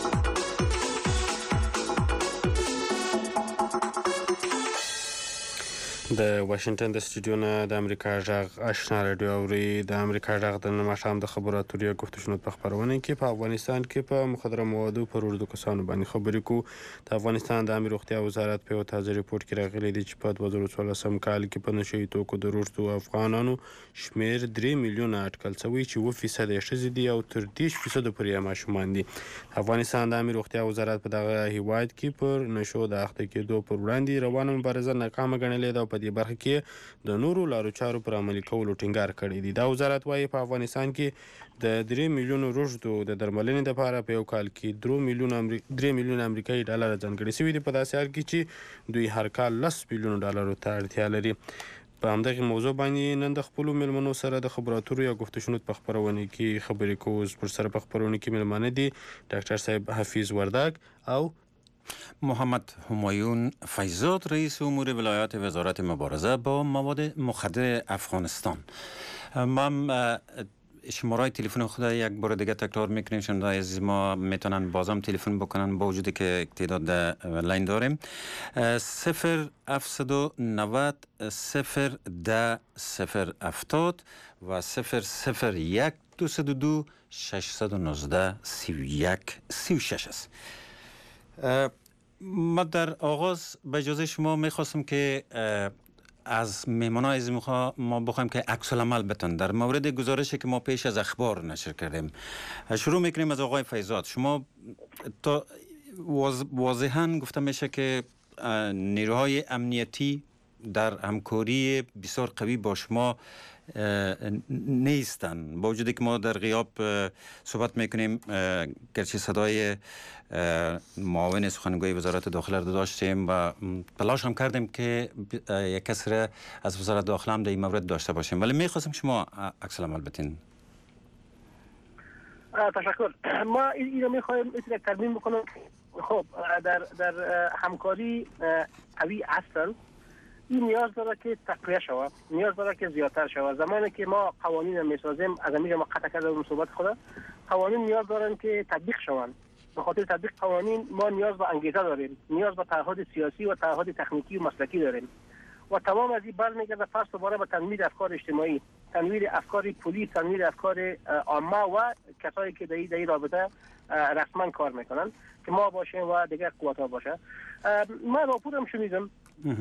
د واشنگټن د استودیو نه د امریکا غږ آشنا رادیو اوري. د امریکا غږ د نن ماښام د خبرو اترو گفتگو په خبرونه کې په افغانستان کې په مخدره موادو پر وړاندې کسانو باندې خبرې کو. د افغانستان د امنیت روغتیا وزارت په یو تازه ریپورت کې راغلي دی چې په دوه زره څوارلسم کال کې په نشهیي توکو د وروستو افغانانو شمیر درې میلیونه اټکل شوی چې اووه فیصد یې ښځې دي او تر دېرش فیصده پورې یې ماشومان دي. افغانستان د امنیت روغتیا وزارت په دغه هیواد کې پر نشو د اخته کېدو پر وړاندې روانه مبارزه ناکامه ګڼلې ده او په دې برخه کې د نورو لارو چارو پر عملي کولو ټینګار کړی دی. دا وزارت وايي په افغانستان کې د درې میلیونو روژدو د درملنې لپاره په یو کال کې درې میلیونه درې میلیونه امریکایي ډالر ځانګړي شوي دي، په داسې حال کې چې دوی هر کال لس میلیونه ډالرو ته اړتیا لري. په همدغه موضوع باندې نن د خپلو مېلمنو سره د خبرو اترو یا گفتگو په خپرونه کې خبرې کوو. پر سره په خپرونه کې مېلمانه دي ډاکټر صاحب حفیظ وردک او محمد همایون فیضزاد، رئیس امور ولایات وزارت مبارزه با مواد مخدر افغانستان. من شماره تلفن خود یک بار دیگه تکرار میکنیم، شنوندگان عزیز ما میتونن بازم تلفن بکنن با وجودی که تعداد لاین داریم. صفر هفتصد و نود صفر ده صفر هفتاد و صفر صفر یک دوصد و دو ششصد و نوزده سی و یک سی و شش است. ما در آغاز به اجازه شما میخواستم که از مهمانای عزیز ما بخوایم که عکس العمل بتن در مورد گزارشی که ما پیش از اخبار نشر کردیم. شروع میکنیم از آقای فیضات. شما تا واضحاً گفته میشه که نیروهای امنیتی در همکاری بسیار قوی با شما نیستن، با وجودی که ما در غیاب صحبت میکنیم، گرچه صدای معاون سخنگوی وزارت داخله رو داشتیم و تلاش هم کردیم که یک کسی از وزارت داخله هم در این مورد داشته باشیم، ولی میخواستم شما عکس العمل بتین. تشکر. ما این رو میخوایم یک ترمیم بکنم. خب در در همکاری قوی اصل این نیاز داره که تقویه شود، نیاز داره که زیادتر شود. زمانی که ما قوانین میسازیم، از همین ما قطع کردیم صحبت خود، قوانین نیاز دارن که تطبیق شوند. به خاطر تطبیق قوانین ما نیاز به انگیزه داریم، نیاز به تعهد سیاسی و تعهد تکنیکی و مسلکی داریم و تمام از این برمیگرده پس دوباره به تنویر افکار اجتماعی، تنویر افکار پلیس، تنویر افکار عامه و کسایی که در این رابطه رسما کار میکنن که ما باشیم و دیگر قوت‌ها باشه. ما راپورم شنیدم،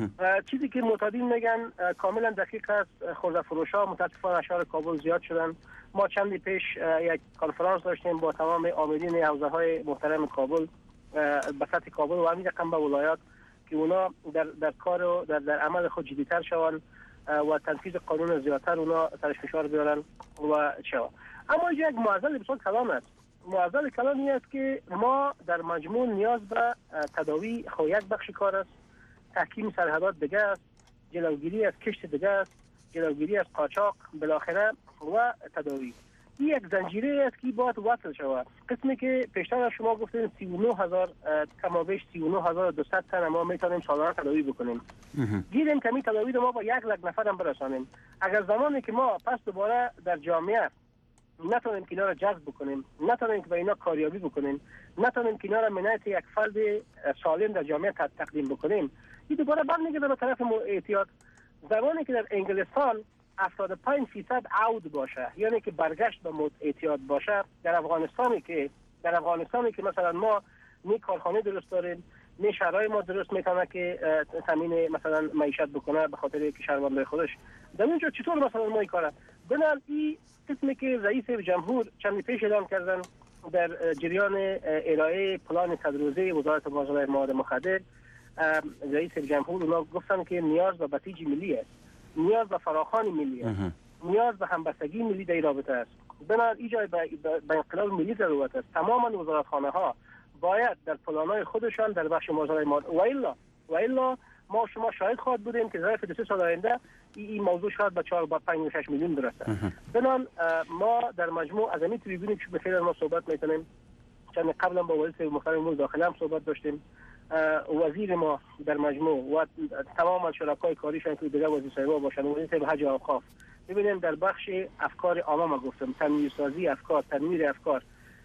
چیزی که معتادین میگن کاملا دقیق است. خورده فروشا متاسفانه شهر کابل زیاد شدن. ما چندی پیش یک کنفرانس داشتیم با تمام عاملین حوزه های محترم کابل به سطح کابل و همین رقم به ولایات که اونا در در کار و در در عمل خود جدی‌تر شوند و تنفیذ قانون زیادتر اونا سرش فشار بیارن و شو. اما یک معضل بسیار کلان است. معضل کلانی است که ما در مجموع نیاز به تداوی خو یک بخش کار است، تحکیم سرحدات دیگه است، جلوگیری از کشت دیگه است، جلوگیری از قاچاق بالاخره و تداوی. این یک زنجیره است که باید وصل شود. قسمی که پیشتر شما گفتین سی و نه هزار کمابیش سی و نه هزار و دوصد تن ما میتونیم سالانه تداوی بکنیم. گیریم کمی تداوی رو ما با یک لک نفر هم برسانیم. اگر زمانی که ما پس دوباره در جامعه نتونیم که اینا را جذب بکنیم، نتونیم که به اینا کاریابی بکنیم، نتونیم که اینا را منایت یک فرد سالم در جامعه تقدیم بکنیم، این دوباره برمیگرده به طرف اعتیاد. زمانی که در انگلستان هفتاد و پنج درصد عود باشه، یعنی که برگشت به اعتیاد باشه، در افغانستانی که در افغانستانی که مثلا ما نی کارخانه درست داریم، نی شهرهای ما درست میکنه که تامین مثلا معیشت بکنه به خاطر که شهروندای خودش، در اونجا چطور مثلا ما این کاره؟ بنال این قسمی که رئیس جمهور چند پیش اعلام کردن در جریان ارائه پلان صد روزه وزارت مواجهه مواد مخدر، رئیس جمهور اونا گفتن که نیاز به بسیج ملی است، نیاز به فراخوان ملی است، نیاز به همبستگی ملی در رابطه است. بنابر ایجاد به انقلاب ملی ضرورت است. تماما وزارتخانه ها باید در پلان‌های خودشان در بخش مواجهه مواد و الا و الا ما شما شاهد خواهد بودیم که ظرف دو سه سال آینده این موضوع شاید به چهار با پنج و شش میلیون برسه. بنابراین ما در مجموع از همین تریبونی که به خیلی ما صحبت میکنیم، چند قبلا با وزیر محترم امور داخله هم صحبت داشتیم، وزیر ما در مجموع و تمام شرکای کاریشان که دیگه وزیر صاحبا باشن، وزیر حج و اوقاف، ببینیم در بخش افکار عامه ما گفتم، تنویر سازی افکار، تنویر افکار،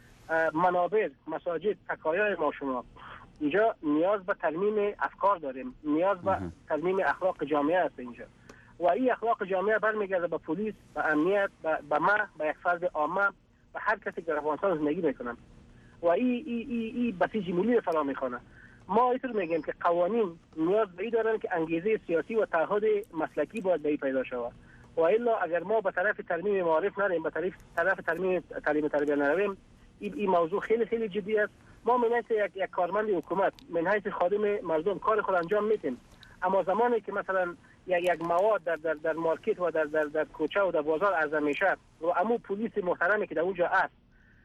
منابر، مساجد، تکایای ما شما، اینجا نیاز به ترمیم افکار داریم، نیاز به ترمیم اخلاق جامعه است اینجا. و این اخلاق جامعه برمیگرده به پلیس، به امنیت، به ما، به یک فرد عامه، به هر کسی که در افغانستان زندگی میکنن. و این ای ای ای بسیج ملی فلا میخونه. ما اینطور میگیم که قوانین نیاز به این دارن که انگیزه سیاسی و تعهد مسلکی باید به این پیدا شود. و الا اگر ما به طرف ترمیم معارف نریم، به طرف طرف ترمیم تعلیم تربیت نرویم، این این موضوع خیلی خیلی جدی است. ما من حیث یک یک کارمند حکومت، من حیث خادم مردم کار خود انجام میدیم، اما زمانی که مثلا یک یک مواد در در در مارکت و در در در کوچه و در بازار عرضه میشه و امو پلیس محترمی که در اونجا است،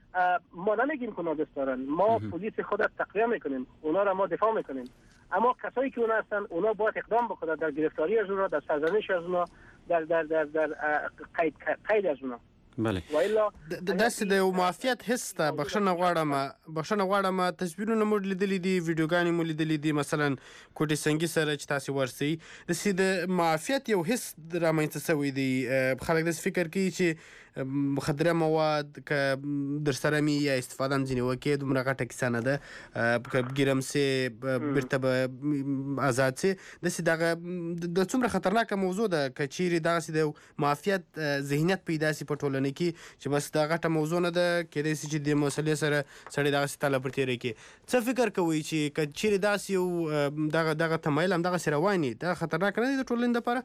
ما نمیگیم که اونا دست دارن، ما پلیس خود تقویه میکنیم، اونا را ما دفاع میکنیم، اما کسایی که اونا هستن اونا باید اقدام بکنن در گرفتاری از اونا، در سرزنش از اونا، در در در در قید قید از اونا. بله و الا داسې د یو معافیت حس ته بخښنه غواړم بخښنه غواړم تصویرونه مو لیدلي دي ویډیوګانې مو لیدلي دي مثلا کوټې سنګي سره چې تاسو ورسئ داسې د معافیت یو حس رامنځته شوی دی خلک داسې فکر کوي چې مخدره مواد که در سره می یا استفاده هم ځینې وکړي دومره غټه کیسه نه ده که ګیرم سي بیرته به آزاد سي داسې دغه د څومره خطرناکه موضوع ده که چیرې دغسې د معافیت ذهنیت پیدا سي په ټولنه کې چې بس دا غټه موضوع نه ده کېدای سي چې د مسلې سره سړی دغسې تله پر تېری کړي څه فکر کوئ چې که چیرې داسې یو دغه دغه تمایل همدغسې روان وي دا خطرناک نه دی د ټولنې دپاره؟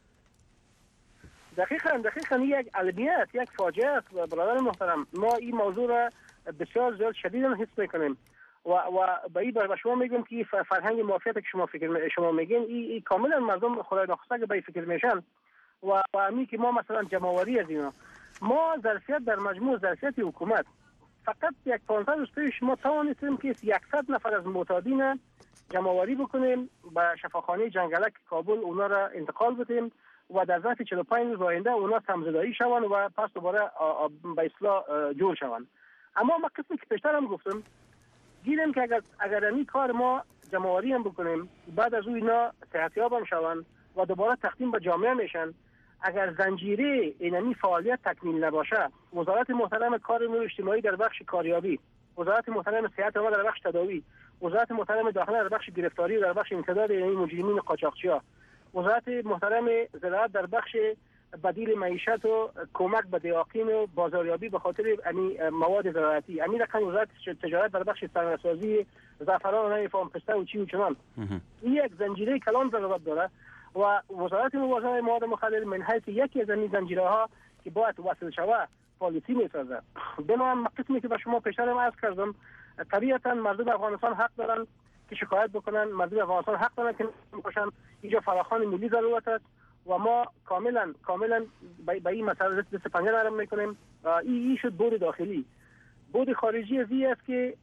دقیقاً دقیقاً یک علمیت یک فاجعه است برادر محترم. ما این موضوع را بسیار زیاد شدیداً حس میکنیم و و به این به شما میگم که فرهنگ معافیت که شما فکر شما میگین این ای کاملا مردم خدای ناخواسته که به فکر میشن و و امی که ما مثلا جمعواری از اینا ما ظرفیت در مجموع ظرفیت حکومت فقط یک پانزده روز پیش ما توانستیم که صد نفر از معتادین جمعواری بکنیم به شفاخانه جنگلک کابل اونا را انتقال بدیم و در ظرف چهل و پنج روز آینده اونا سمزدایی شوند و پس دوباره به اصلاح جور شوند. اما ما قسمی که پیشتر هم گفتم دیدیم که اگر اگر این کار ما جمعواری هم بکنیم بعد از اون اینا صحتیاب هم شوند و دوباره تقدیم به جامعه میشن اگر زنجیره اینمی فعالیت تکمیل نباشه وزارت محترم کار امور اجتماعی در بخش کاریابی وزارت محترم صحت عامه در بخش تداوی وزارت محترم داخله در بخش گرفتاری و در بخش امتداد این مجرمین قاچاقچی‌ها وزارت محترم زراعت در بخش بدیل معیشت و کمک به دیاقین و بازاریابی به خاطر مواد زراعتی امین رقم وزارت تجارت در بخش صنعتی‌سازی زعفران و نفام پسته و چی و چنان این یک زنجیره کلان ضرورت داره و وزارت مواجهه مواد مخدر من حیث یکی از این زنجیره ها که باید وصل شود پالیسی میسازه. بنابراین قسمی که به شما پیشتر عرض کردم طبیعتا مردم افغانستان حق دارن که شکایت بکنن مردم افغانستان حق دارن که باشن اینجا فراخوان ملی ضرورت است و ما کاملا کاملا به این مسئله دست پنجه نرم میکنیم. این ای شد بود داخلی. بود خارجی از این است که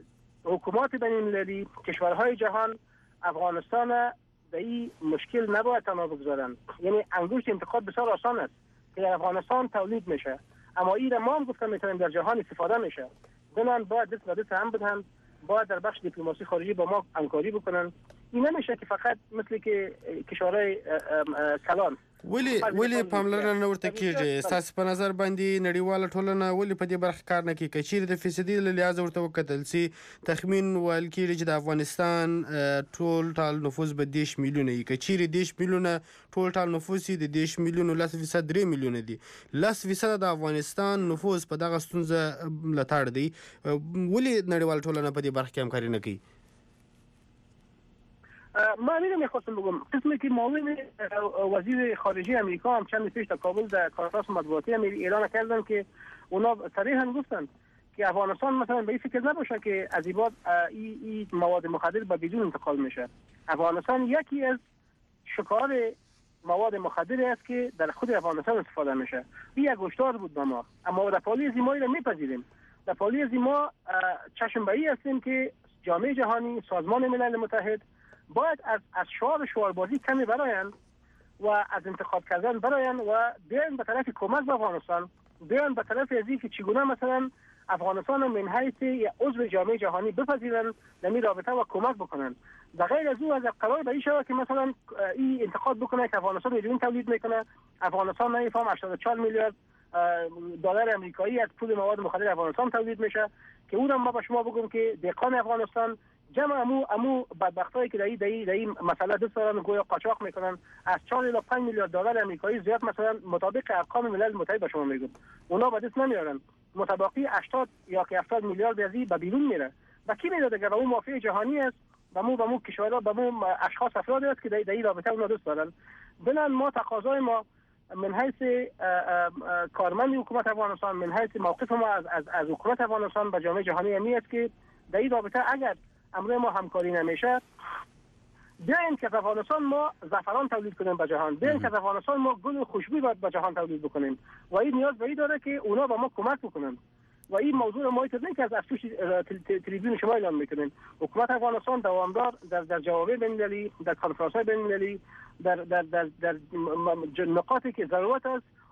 حکومات بین المللی کشورهای جهان افغانستان به این مشکل نباید تنها بگذارن. یعنی انگشت انتقاد بسیار آسان است که در افغانستان تولید میشه اما این را ما هم گفتم میتونیم در جهان استفاده میشه. دنان باید دست به دست هم بدهند باید در بخش دیپلماسی خارجی با ما همکاری بکنن. این نمیشه که فقط مثل که کشورهای کلان ولی ولی پاملرنه ورته کیږي تاسو په نظر باندې نړیواله ټولنه ولی په دې برخه کار نه کوي کچیر د فیصدي له لحاظ ورته وکتل سي تخمین ویل کیږي چې د افغانستان ټول ټال نفوس به دیش میلیونه ای کچیر دیش میلیونه ټول ټال نفوس د دیش میلیونه لس فیصد درې میلیونه دي لس فیصد د افغانستان نفوس په دغه ستونزه لټاړ دی ولی نړیواله ټولنه په دې برخه کې همکاري نه کوي؟ ما اینو میخواستم بگم قسمی که معاون وزیر خارجه امریکا هم چند پیش در کابل در کانفرانس مطبوعاتی اعلان کردن که اونا صریحا گفتن که افغانستان مثلا به این فکر نباشه که از این بعد این ای مواد مخدر به بدون انتقال میشه. افغانستان یکی از شکار مواد مخدر است که در خود افغانستان استفاده میشه. این یک هشدار بود به ما اما در پالی زیمایی را میپذیریم. در پالی زیما چشم به این هستیم که جامعه جهانی سازمان ملل متحد باید از از شعار شعاربازی کمی براین و از انتخاب کردن براین و بیاین به طرف کمک به افغانستان بیاین به طرف از اینکه چگونه مثلا افغانستان من حیث عضو جامعه جهانی بپذیرن در این رابطه و کمک بکنن. در غیر از او از قرار به این شود که مثلا این انتقاد بکنه که افغانستان هروئین تولید میکنه افغانستان نمیفهم هشتاد و چهار میلیارد دلار امریکایی از پول مواد مخدر افغانستان تولید میشه که اون ما به شما بگم که دهقان افغانستان جمع امو امو بدبختایی که در این در این مسئله دست دارن گویا قاچاق میکنن از چهار الی پنج میلیارد دلار امریکایی زیاد مثلا مطابق ارقام ملل متحد به شما میگم اونا به دست نمیارن مطابقی هشتاد یا که هفتاد میلیارد ازی به بیرون میره و کی میداد که اون مافیا جهانی است و مو به مو کشورها به مو اشخاص افرادی است که در این رابطه اونا دوست دارن. بنان ما تقاضای ما من حیث کارمند حکومت افغانستان من حیث موقف ما از از, از حکومت افغانستان به جامعه جهانی امی است که در این رابطه اگر امروز ما همکاری نمیشه بیاین که افغانستان ما زعفران تولید کنیم به جهان بیاین که افغانستان ما گل خوشبو به جهان تولید بکنیم و این نیاز به این داره که اونا به ما کمک بکنن و این موضوع ما ایتونه که از افسوس تلویزیون شما اعلام میکنین حکومت افغانستان دوامدار در در جوابه بین‌المللی در کنفرانس‌های بین‌المللی در در در در نقاطی که ضرورت است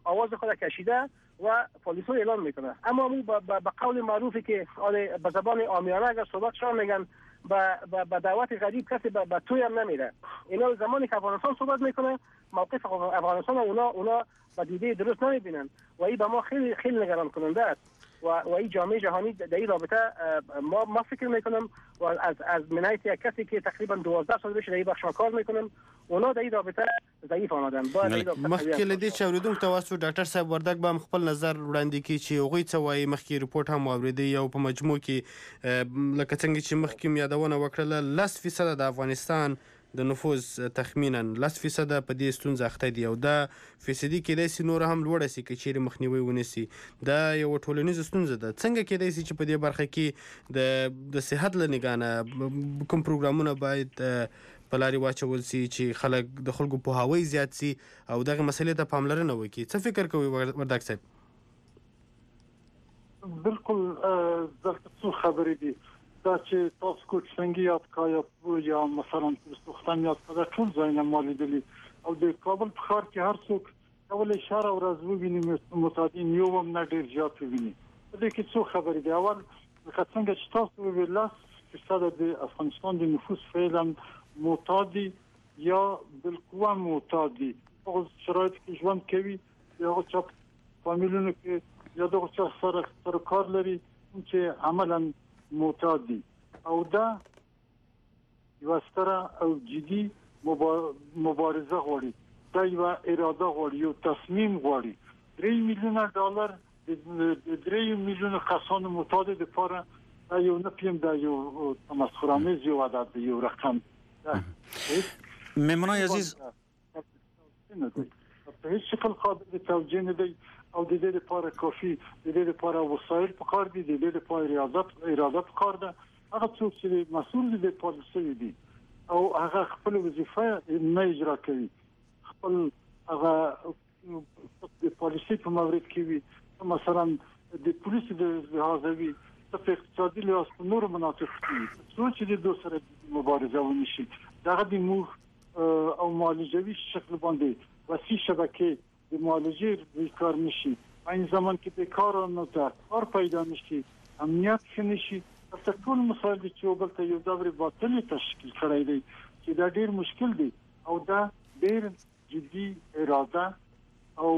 آواز خود کشیده و پلیس اعلام میکنه. اما مو به قول معروفی که به زبان عامیانه اگر صحبتشان میگن به دعوت غریب کسی به توی هم نمیره. اینا زمانی که افغانستان صحبت میکنه موقف افغانستان اونا اونا به دیده درست نمیبینن و این به ما خیلی خیلی نگران کننده است و و این جامعه جهانی در این رابطه ما ما فکر میکنم و از از منایت یک کسی که تقریبا دوازده سال بشه در این بخش کار میکنم اونا در این رابطه ضعیف آمدن. مخکې له دې چې اوریدونکو ته واسو ډاکټر صاحب وردګ به خپل نظر وړاندې کړي چې هغوی څه وایي. مخکې رپورټ هم واورېدی او په مجموع کې لکه څنګه چې مخکې مې یادونه وکړله لس فیصده د افغانستان د نفوذ تخمینا لس فیصده په دې ستونزه اخته دي او دا فیصدي کېدای شي نور هم لوړه شي که چیرې مخنیوی ونیسي. دا یو ټولنیزه ستونزه ده. څنګه کېدای شي چې په دې برخه کې د د صحت له نګاه نه کوم پروګرامونه باید په لارې واچول سي چې خلک د خلکو پوهاوی زیات سي او دغه مسلې ته پاملرنه وکړي؟ څه فکر کوي وردګ صاحب؟ بالکل دلته څو خبرې دي. دا چې تاسو کوټ څنګه یاد کایا یا مثلا پرستوختان یاد کړه ټول ځایونه مالي دي او د کابل په ښار کې هر څوک کولای شهر او ورځ وویني متعدین یو هم نه ډیر زیات وویني. په دې کې څو خبرې دي. اول لکه څنګه چې تاسو وویل لس فیصده د افغانستان د نفوس فعلا معتادي یا بالقوه معتادي هغه شرایط کې ژوند کوي یا هغه چې فامیلونو کې یا دغه چې سره سره کار لري چې عملا معتادي او دا یو ستره او جدي مبارزه غواړي. دا یو اراده غواړي یو تصمیم غواړي. درې میلیونه ډالر د درې میلیونه کسانو معتاد لپاره دا یو نه پیم دا یو مسخره‌آمیز یو عدد یو رقم. مهمانای عزیز په هیڅ شکل قابل توجیه نه دی او د دې لپاره کافي د دې لپاره وسایل پکار دي د دې لپاره ریاضت اراده پکار ده. هغه څوک چې مسؤل دي پالیسي دي او هغه خپل وظیفه نه اجرا کوي خپل هغه د پالیسي په مورد کې وي مثلا د پولیسو د لحاظوي په اقتصادي لحاظ په نور مناطق کې څو چې د دوه سره مبارزه ونشي دغه د مو او معالجوي شکل باندې وسیع شبکه د معالجې کار نشي په زمان کې د کار او نو کار پیدا نشي امنیت نشي تاسو ټول مسایل چې یو بل ته یو دوري باطل تشکیل کړی دی چې دا ډیر مشکل دی او دا ډیر جدي اراده او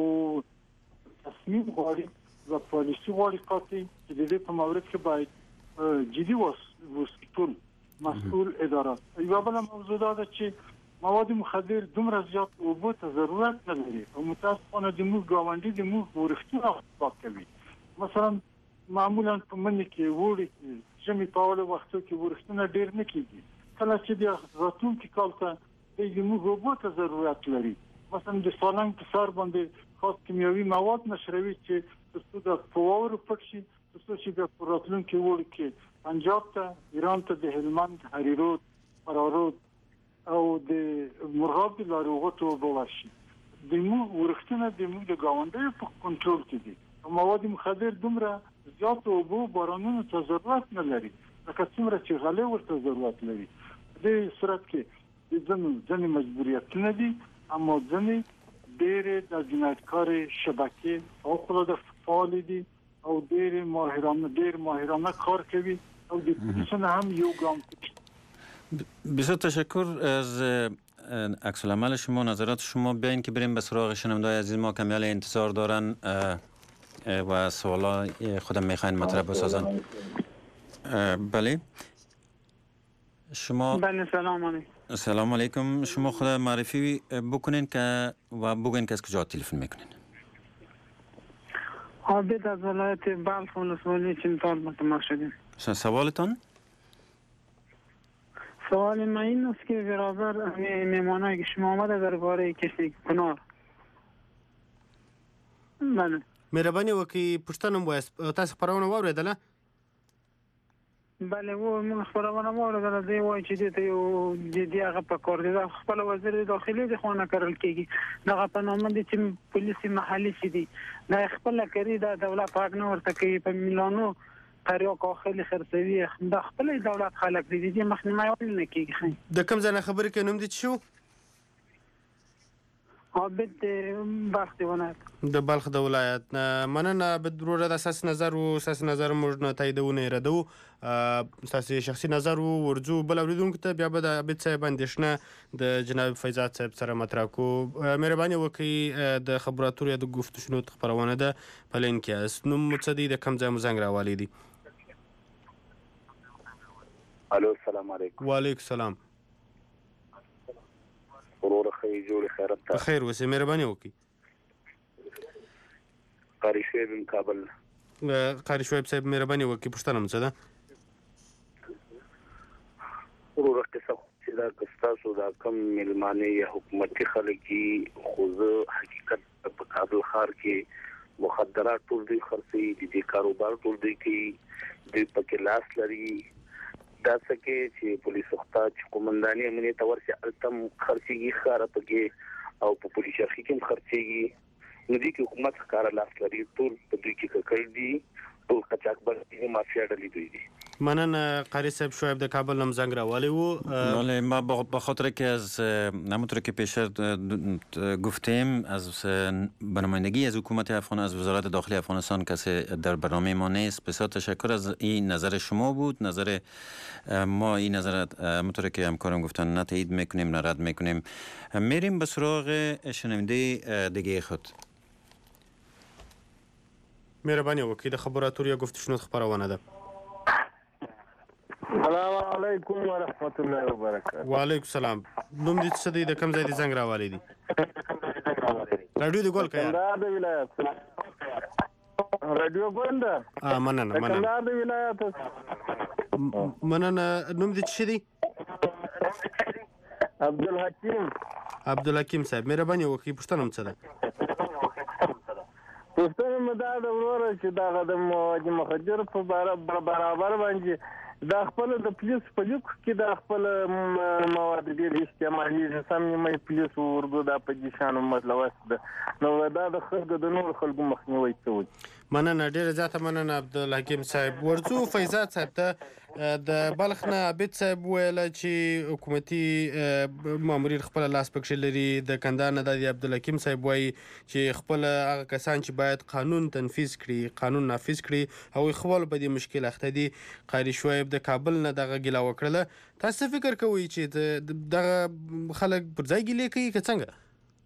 تصمیم غواړي او پالیسي غواړي قاطع چې د دې په مورد کې باید جدي وسټول مسؤل ادارات. یو بل موضوع دا چې مواد مخدر دومره زیات اوبو ته ضرورت نه لري او متاسفانه د موږ ګاونډي د موږ ورښتونه پاکوي. مثلا معمولا په منځ کې وړي چې می په اول وختو کې ورښتونه ډیر نه کیږي کله چې د راتلونکي کال ته د موږ اوبو ته ضرورت لري. مثلا د سالنګ په سر باندې خاص کیمیاوي مواد نشروي چې تاسو د فوور پټ شي تاسو چې په راتلونکي وړ کې پنجاب ته ایران ته د هلمند هریرود فرارود او د مرغاب د لاروغتو بواشي د مو ورښتونه د مو د گاونډي په کنټرول کې دي او مواد مخدر دومره زیات او بو بارانونو ته ضرورت نه لري لکه څومره چې غلې ورته ضرورت لري. د صورت کې د ځنو ځنې مجبوریتونه دي اما ځنې ډېر د جنایتکار شبکې او خپل فعال دي او ډېر ماهرانه ډېر ماهرانه کار کوي او د پولیسو هم یو ګام. بسیار تشکر از عکس العمل شما نظرات شما. بیاین که بریم به سراغ شنونده‌های عزیز ما کمیال انتظار دارن و سوالا خودم میخواین مطرح بسازن. بله شما بله سلام علیکم. سلام علیکم. شما خود معرفی بکنین که و بگوین که از کجا تلفن میکنین. عابد از ولایت بلخ ولسوالی چمتال متمر شدیم. سوالتان؟ سوال من این است که برابر میمانایی که شما آمده درباره کشتی کنار. بله مهرباني وکړئ پوښتنه مو وایاست تاسو خبرونه واورېدله؟ بله و من خبرونه واورېدله دی وایي چې دې ته یو جدي هغه پکار دی خپل وزیر داخلي د خو نه کړل کېږي دغه په نامه دي چې پولیسي محلي شي دي دا خپل کړي د دولت حق نه ورته کوي په میلیونو قریو کاخلي خرڅوي د خپل دولت خلک دي چې مخنیوي نه کېږي. د کوم ځای خبرې کوي نوم دي شو؟ عابد بلخ دی ولایت د بلخ د ولایت مننه عابد وروره د اساس نظر او اساس نظر موږ نه تاییدونه اراده وو تاسو شخصي نظر وو ورځو بل اوریدونکو ته بیا به د عابد صاحب اندېښنه د جناب فیضات صاحب سره مطرح کو مهرباني وکړئ د خبرو اترو یا د گفت و شنود خپرونه ده په لین کې است نوم مو څه دی د کوم ځای مو زنګ راوالی دی الو السلام علیکم وعلیکم السلام ورور خیر جوړ خیرت ته خیر وسه مهرباني وکړئ قاری شعیب کابل قاری شعیب صاحب مهرباني وکړئ پوښتنه مو څه ده ورور قصه چې دا کستاسو دا کم ملمانه یا حکومتي خلک خو زه حقیقت په کابل ښار کې مخدرات ټول دوی خرڅي دي د کاروبار ټول دوی کوي دوی پکې لاس لري دا څه کې چې پولیس وخته چې قومنداني امنیت ورسي التم خرڅيږي ښار پکې او په پولیس شرخي کې خرڅيږي نو دي کې حکومت ښکار لاس لري ټول په دوی کې کړی دي ټول قچاقبر دي مافیا ډلې دوی دي مننه قاری صاحب شعیب د کابل هم زنگ راوالی و بله ما به خاطر که از همونطور که پیش گفتیم از برنامه‌نگی از حکومت افغان از وزارت داخلی افغانستان کسی در برنامه ما نیست بسیار تشکر از این نظر شما بود نظر ما این نظر همونطور که همکارم گفتن نه تایید میکنیم نه رد میکنیم میریم به سراغ شنونده دیگه خود مهربانی وکړئ د خبرو اترو یا گفت و شنود خپرونه ده السلام علیکم ورحمت الله وبرکاته وعلیکم السلام نوم دې څه دی د کوم ځای د زنګ راوالی دی رادیو دی ګول کړه کندهار د ولایت رادیو ګول ده ا مننه مننه کندهار د ولایت مننه نوم دې څه دی عبدالحکیم عبدالحکیم صاحب مهرباني وکړئ پوښتنه مو څه ده پوښتنه مو دا د وروره چې دغه د مواد مخدر په برابر باندې دا خپل د پولیس په لیک کې دا خپل مواد ډېر استعمالي سم نیمه پولیس ورغو دا په دې شان مطلب ده نو دا د خلکو د نور خلکو مخنیوي کوي مننه ډېر زیاته مننه عبدالحکیم صاحب ورځو فیضات صاحب ته د بلخ نه عابد صاحب ویل چې حکومتي مامورین خپل لاس پکښې لري د کندهار نه د عبدالحکیم صاحب وایي چې خپل هغه کسان چې باید قانون تنفیذ کړي قانون نافذ کړي هغوی خپل په دې مشکل اخته دي قاری شعیب د کابل نه دغه ګیله وکړله تاسو فکر کوئ چې دغه خلک پر ځای ګیلې کوي که څنګه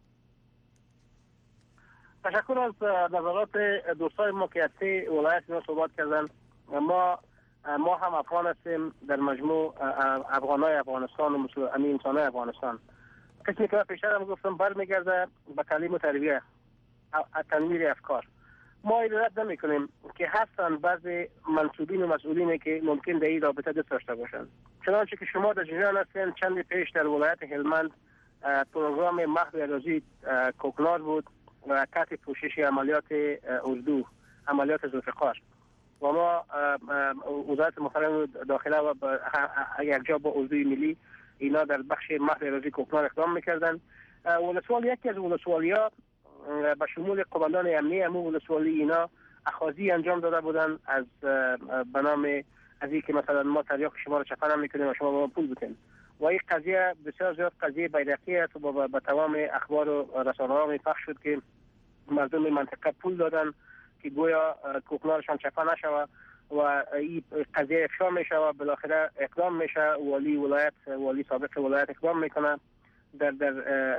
تشکر از نظرات دوستای ما که از ولایت ما صحبت کردن ما ما هم افغان هستیم در مجموع افغانای افغانستان و امی انسانای افغانستان کسی که پیشتر هم گفتم برمیگرده به تعلیم و تربیه تنویر افکار ما این رد نمی کنیم که هستن بعضی منصوبین و مسئولینی که ممکن در این رابطه دست داشته باشند چنانچه که شما در جریان هستین چند پیش در ولایت هلمند پروگرام محو اراضی کوکنار بود و تحت پوشش عملیات اردو عملیات ذوالفقار و ما وزارت محترم داخله و یک جا با اردوی ملی اینا در بخش محو اراضی کوکنار اقدام میکردن ولسوالی یکی از ولسوالیا به شمول قماندان امنی همون ولسوالی اینا اخاذی انجام داده بودن از به نام از اینکه مثلا ما تریاک شما رو چپن میکنیم و شما با ما پول بتین و این قضیه بسیار زیاد قضیه بیرقی است و به تمام اخبار و رسانه ها میپخش شد که مردم منطقه پول دادن که گویا کوکنارشان چپن نشوه و این قضیه افشا میشه و بالاخره اقدام میشه والی ولایت والی سابق ولایت اقدام میکنه در در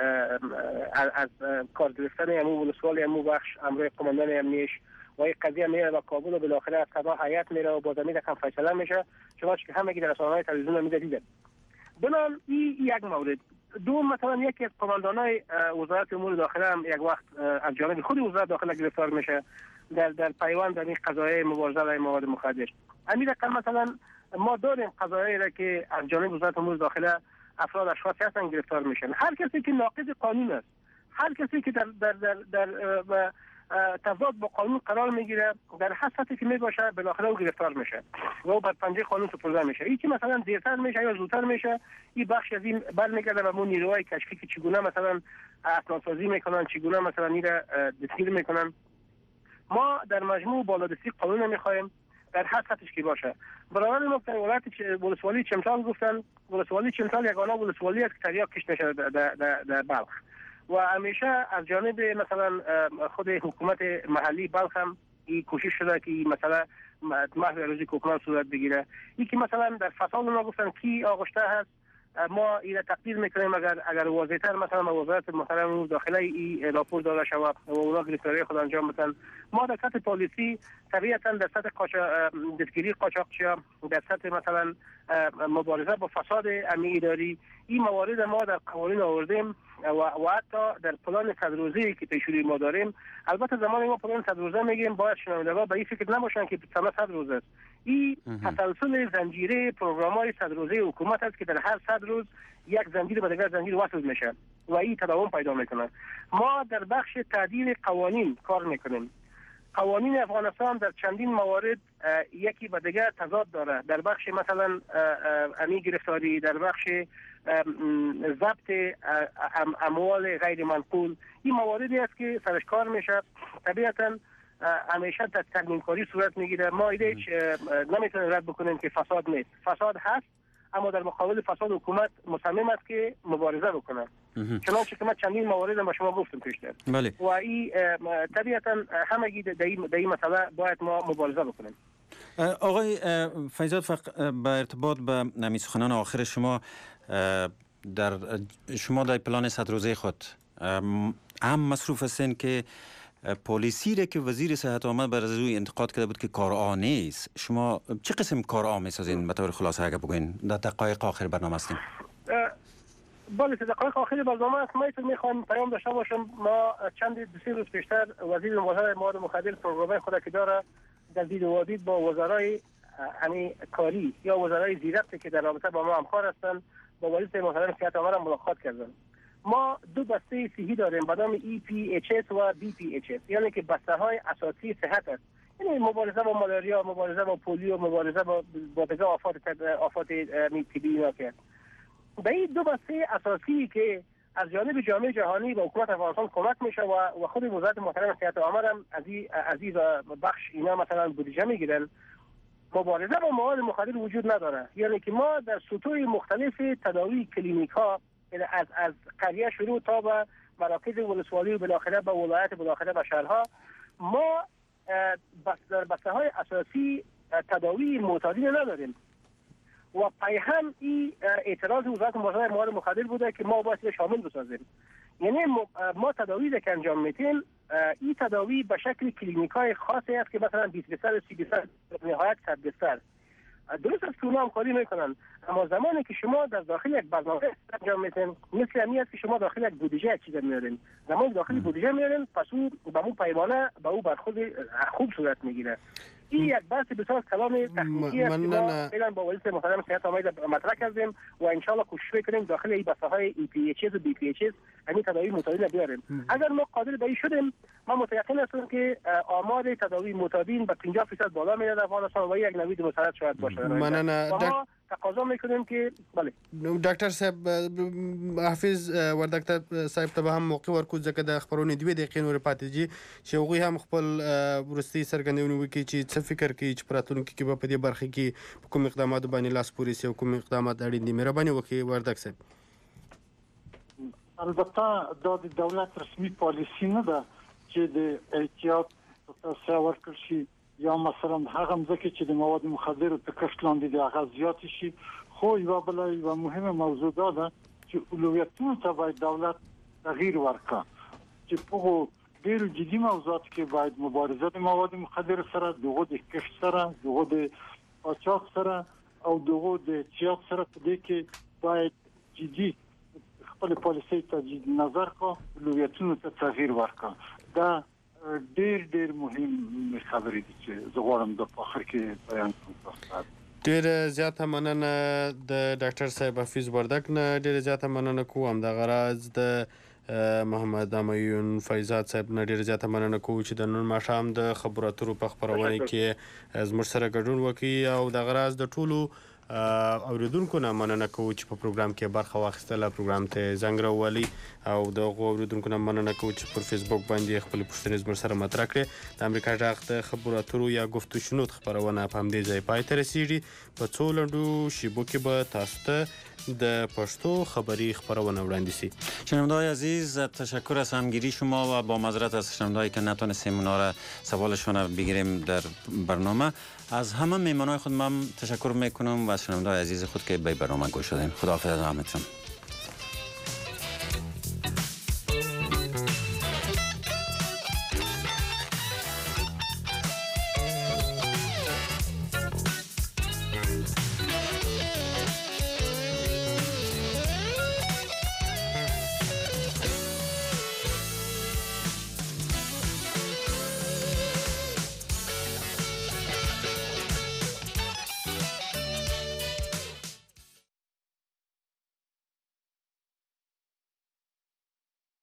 از کار گرفتن امو ولسوالی امو بخش امر قماندان امنیش و این قضیه میره به کابل و بالاخره از قضا هیئت میره و باز امید کم فیصله میشه چون که همه در رسانه‌های تلویزیون میده دیدن بنان این یک مورد دوم مثلا یکی از قماندانای وزارت امور داخله هم یک وقت از جانب خود وزارت داخله گرفتار میشه در در پیوند در این قضایای مبارزه علیه مواد مخدر امید کم مثلا ما داریم قضایایی را که از جانب وزارت امور داخله افراد اشخاصی هستن گرفتار میشن هر کسی که ناقض قانون است هر کسی که در در در, در, در تضاد با قانون قرار میگیره در هر سطحی که میباشه بالاخره او گرفتار میشه و او بر پنجه قانون سپرده میشه این که مثلا دیرتر میشه یا زودتر میشه این بخش از این برمیگرده به اون نیروهای کشفی که چگونه مثلا اسنادسازی میکنن چگونه مثلا این را دستگیر میکنن ما در مجموع بالادستی قانون میخوایم در هر سطحش که باشه برادران ما در ولایت ولسوالی چمتال گفتن ولسوالی چمتال یگانه ولسوالی است که تریاک کش میشه در در در بلخ و همیشه از جانب مثلا خود حکومت محلی بلخ هم این کوشش شده که مثلا محو روزی کوکنان صورت بگیره. این که مثلا در فصال ما گفتن کی آغشته هست، ما این تقدیر میکنیم اگر اگر واضح‌تر مثلا وزارت محترم امور داخله این راپور داده شود و اونا گرفتاری خود انجام بدن. ما در سطح پالیسی طبیعتا در سطح دستگیری قاچاقچیا، در سطح مثلا مبارزه با فساد امنی اداری، این موارد ما در قوانین آوردیم و, و حتی در پلان صد روزه‌ای که پیش روی ما داریم. البته زمانی ما پلان صد روزه میگیم باید شنوندگان به این فکر نباشن که تمام صد روزه است. این تسلسل زنجیره پروگرام‌های صد روزه حکومت است که در هر صد روز یک زنجیر به دیگر زنجیر وصل میشه و این تداوم پیدا میکنه. ما در بخش تعدیل قوانین کار میکنیم. قوانین افغانستان در چندین موارد یکی به دیگر تضاد داره. در بخش مثلا امی گرفتاری، در بخش ضبط اموال غیر منقول، این مواردی است که سرش کار میشه. طبیعتا همیشه تضمین کاری صورت میگیره. ما ایده نمیتونیم رد بکنیم که فساد نیست. فساد هست، اما در مقابل فساد حکومت مصمم است که مبارزه بکنه. چنانچه که من چندین موارد با شما گفتم پیشتر. بله. و این طبیعتا همگی در این مسئله باید ما مبارزه بکنیم. آقای فیضات فق به ارتباط به نمی سخنان آخر شما، در شما در پلان صد روزه خود هم مصروف هستین که پالیسی را که وزیر صحت آمد بر از روی انتقاد کرده بود که کار نیست، شما چه قسم کار میسازین به طور خلاصه اگه بگوین در دقایق آخر برنامه هستیم؟ بله، در دقایق آخر برنامه است. ما ایتون میخوام پیام داشته باشم. ما چند دو سه روز پیشتر وزیر مبارزه مواد مخدر پروگرام خود که داره در دید و دید با وزرای یعنی کاری یا وزرای زیرفت که در رابطه با ما همکار هستند با وزیر محترم صحت آمد ملاقات کردن. ما دو بسته صحی داریم به نام ای پی اچ اس و بی پی اچ اس، یعنی که بسته های اساسی صحت است. یعنی مبارزه با مالاریا، مبارزه با پولیو، مبارزه با با بگاه آفات آفات طبی اینا کرد. به این دو بسته اساسی که از جانب جامعه جهانی و حکومت افغانستان کمک میشه و خود وزارت محترم صحت عامه هم از این از این بخش اینا مثلا بودجه میگیرن، مبارزه با مواد مخدر وجود نداره. یعنی که ما در سطوح مختلف تداوی کلینیک ها از از قریه شروع تا به مراکز ولسوالی و بالاخره به ولایت بالاخره به شهرها، ما در بسته های اساسی تداوی معتادین نداریم و پای هم این اعتراض وزارت مبارزه مواد مخدر بوده که ما باید شامل بسازیم. یعنی ما تداوی که انجام میدیم این تداوی به شکل کلینیک های خاصی است که مثلا بیست بستر، سی بستر، نهایت صد بستر. درست است که اونا هم کاری میکنن، اما زمانی که شما در داخل یک برنامه انجام میدین مثل همی است که شما داخل یک بودجه چیز میارین، زمانی داخل بودجه میارین پس او به اون پیمانه به او برخورد خوب صورت میگیره. این یک بحث بسیار کلام تکنیکی است که ما فعلا با وزیر محترم صحت آمد مطرح کردیم و ان شاء الله کوشش میکنیم داخل این بسته های ای پی اچ اس و بی پی اچ اس همین تداوی معتادین بیاریم. اگر ما قادر به این شدیم، ما متأکد هستیم که آمار تداوی معتادین به پنجاه درصد بالا میره در افغانستان و یک نوید مساعد شاید باشه. ما تقاضا میکنیم که بله ډاکټر صاحب حافظ ور ډاکټر صاحب ته هم موقع ورکو ځکه د خبرونې دوی دقیقې نور پاتې دي چې هغوی هم خپل ورستي څرګندونې وکړي چې څه فکر کوي چې په راتلونکي کې به په دې برخه کې په کوم اقداماتو باندې لاس پورې شي او کوم اقدامات اړین دي. مهرباني وکړئ وردګ صاحب. البته دا د دولت رسمي پالیسي نه ده چې د احتیاط تاسو ورکړ شي یا مثلا هغه ځکه چې د مواد مخدر په کښت لاندې د هغه زیات شي. خو یو بل یو مهمه موضوع ده چې اولویتونو ته باید دولت تغییر ورکړي چې په ډېر جدي موضوعات کې باید مبارزه د مواد مخدر سره، دغه د کښت سره، دغه د قاچاق سره او دغه د احتیاط سره په دې کې باید جدي خپل پالیسي ته جدي نظر کو، اولویتونو ته تغییر ورکړي. دا ډېر ډېر مهم خبرې دي چې زه غواړم د آخر کې بیان کړم. ډېر زیاته مننه د ډاکټر صاحب حفیظ وردګ نه، ډېر زیاته مننه کوم د غراز د محمد امایون فیضات صاحب نه ډېر زیاته مننه کوو چې د نن ماښام د خبرو اترو په خپرونه کې زموږ سره ګډون وکړي او د غراز د ټولو اوریدونکو نه مننه کوو چې په پروګرام کې برخه واخیستله، پروګرام ته زنګ راووالي او د هغو اوریدونکو نه مننه کوو چې پر فیسبوک باندې خپلې پوښتنې زموږ سره مطرح کړې. د امریکا غږ د خبرو اترو یا گفت و شنود خپرونه په همدې ځای پای ته رسیږي. په څو لنډو شیبو کې به تاسو ته د پښتو خبری خبرونه وړاندې شي. شنونده‌های عزیز، تشکر از همگیری شما و با معذرت از شنونده‌هایی که نتونستیم اونا را سوالشون بگیریم در برنامه. از همه میمانای خود من تشکر میکنم و از شنونده‌های عزیز خود که به برنامه گوش دادین. خداحافظ از همتون.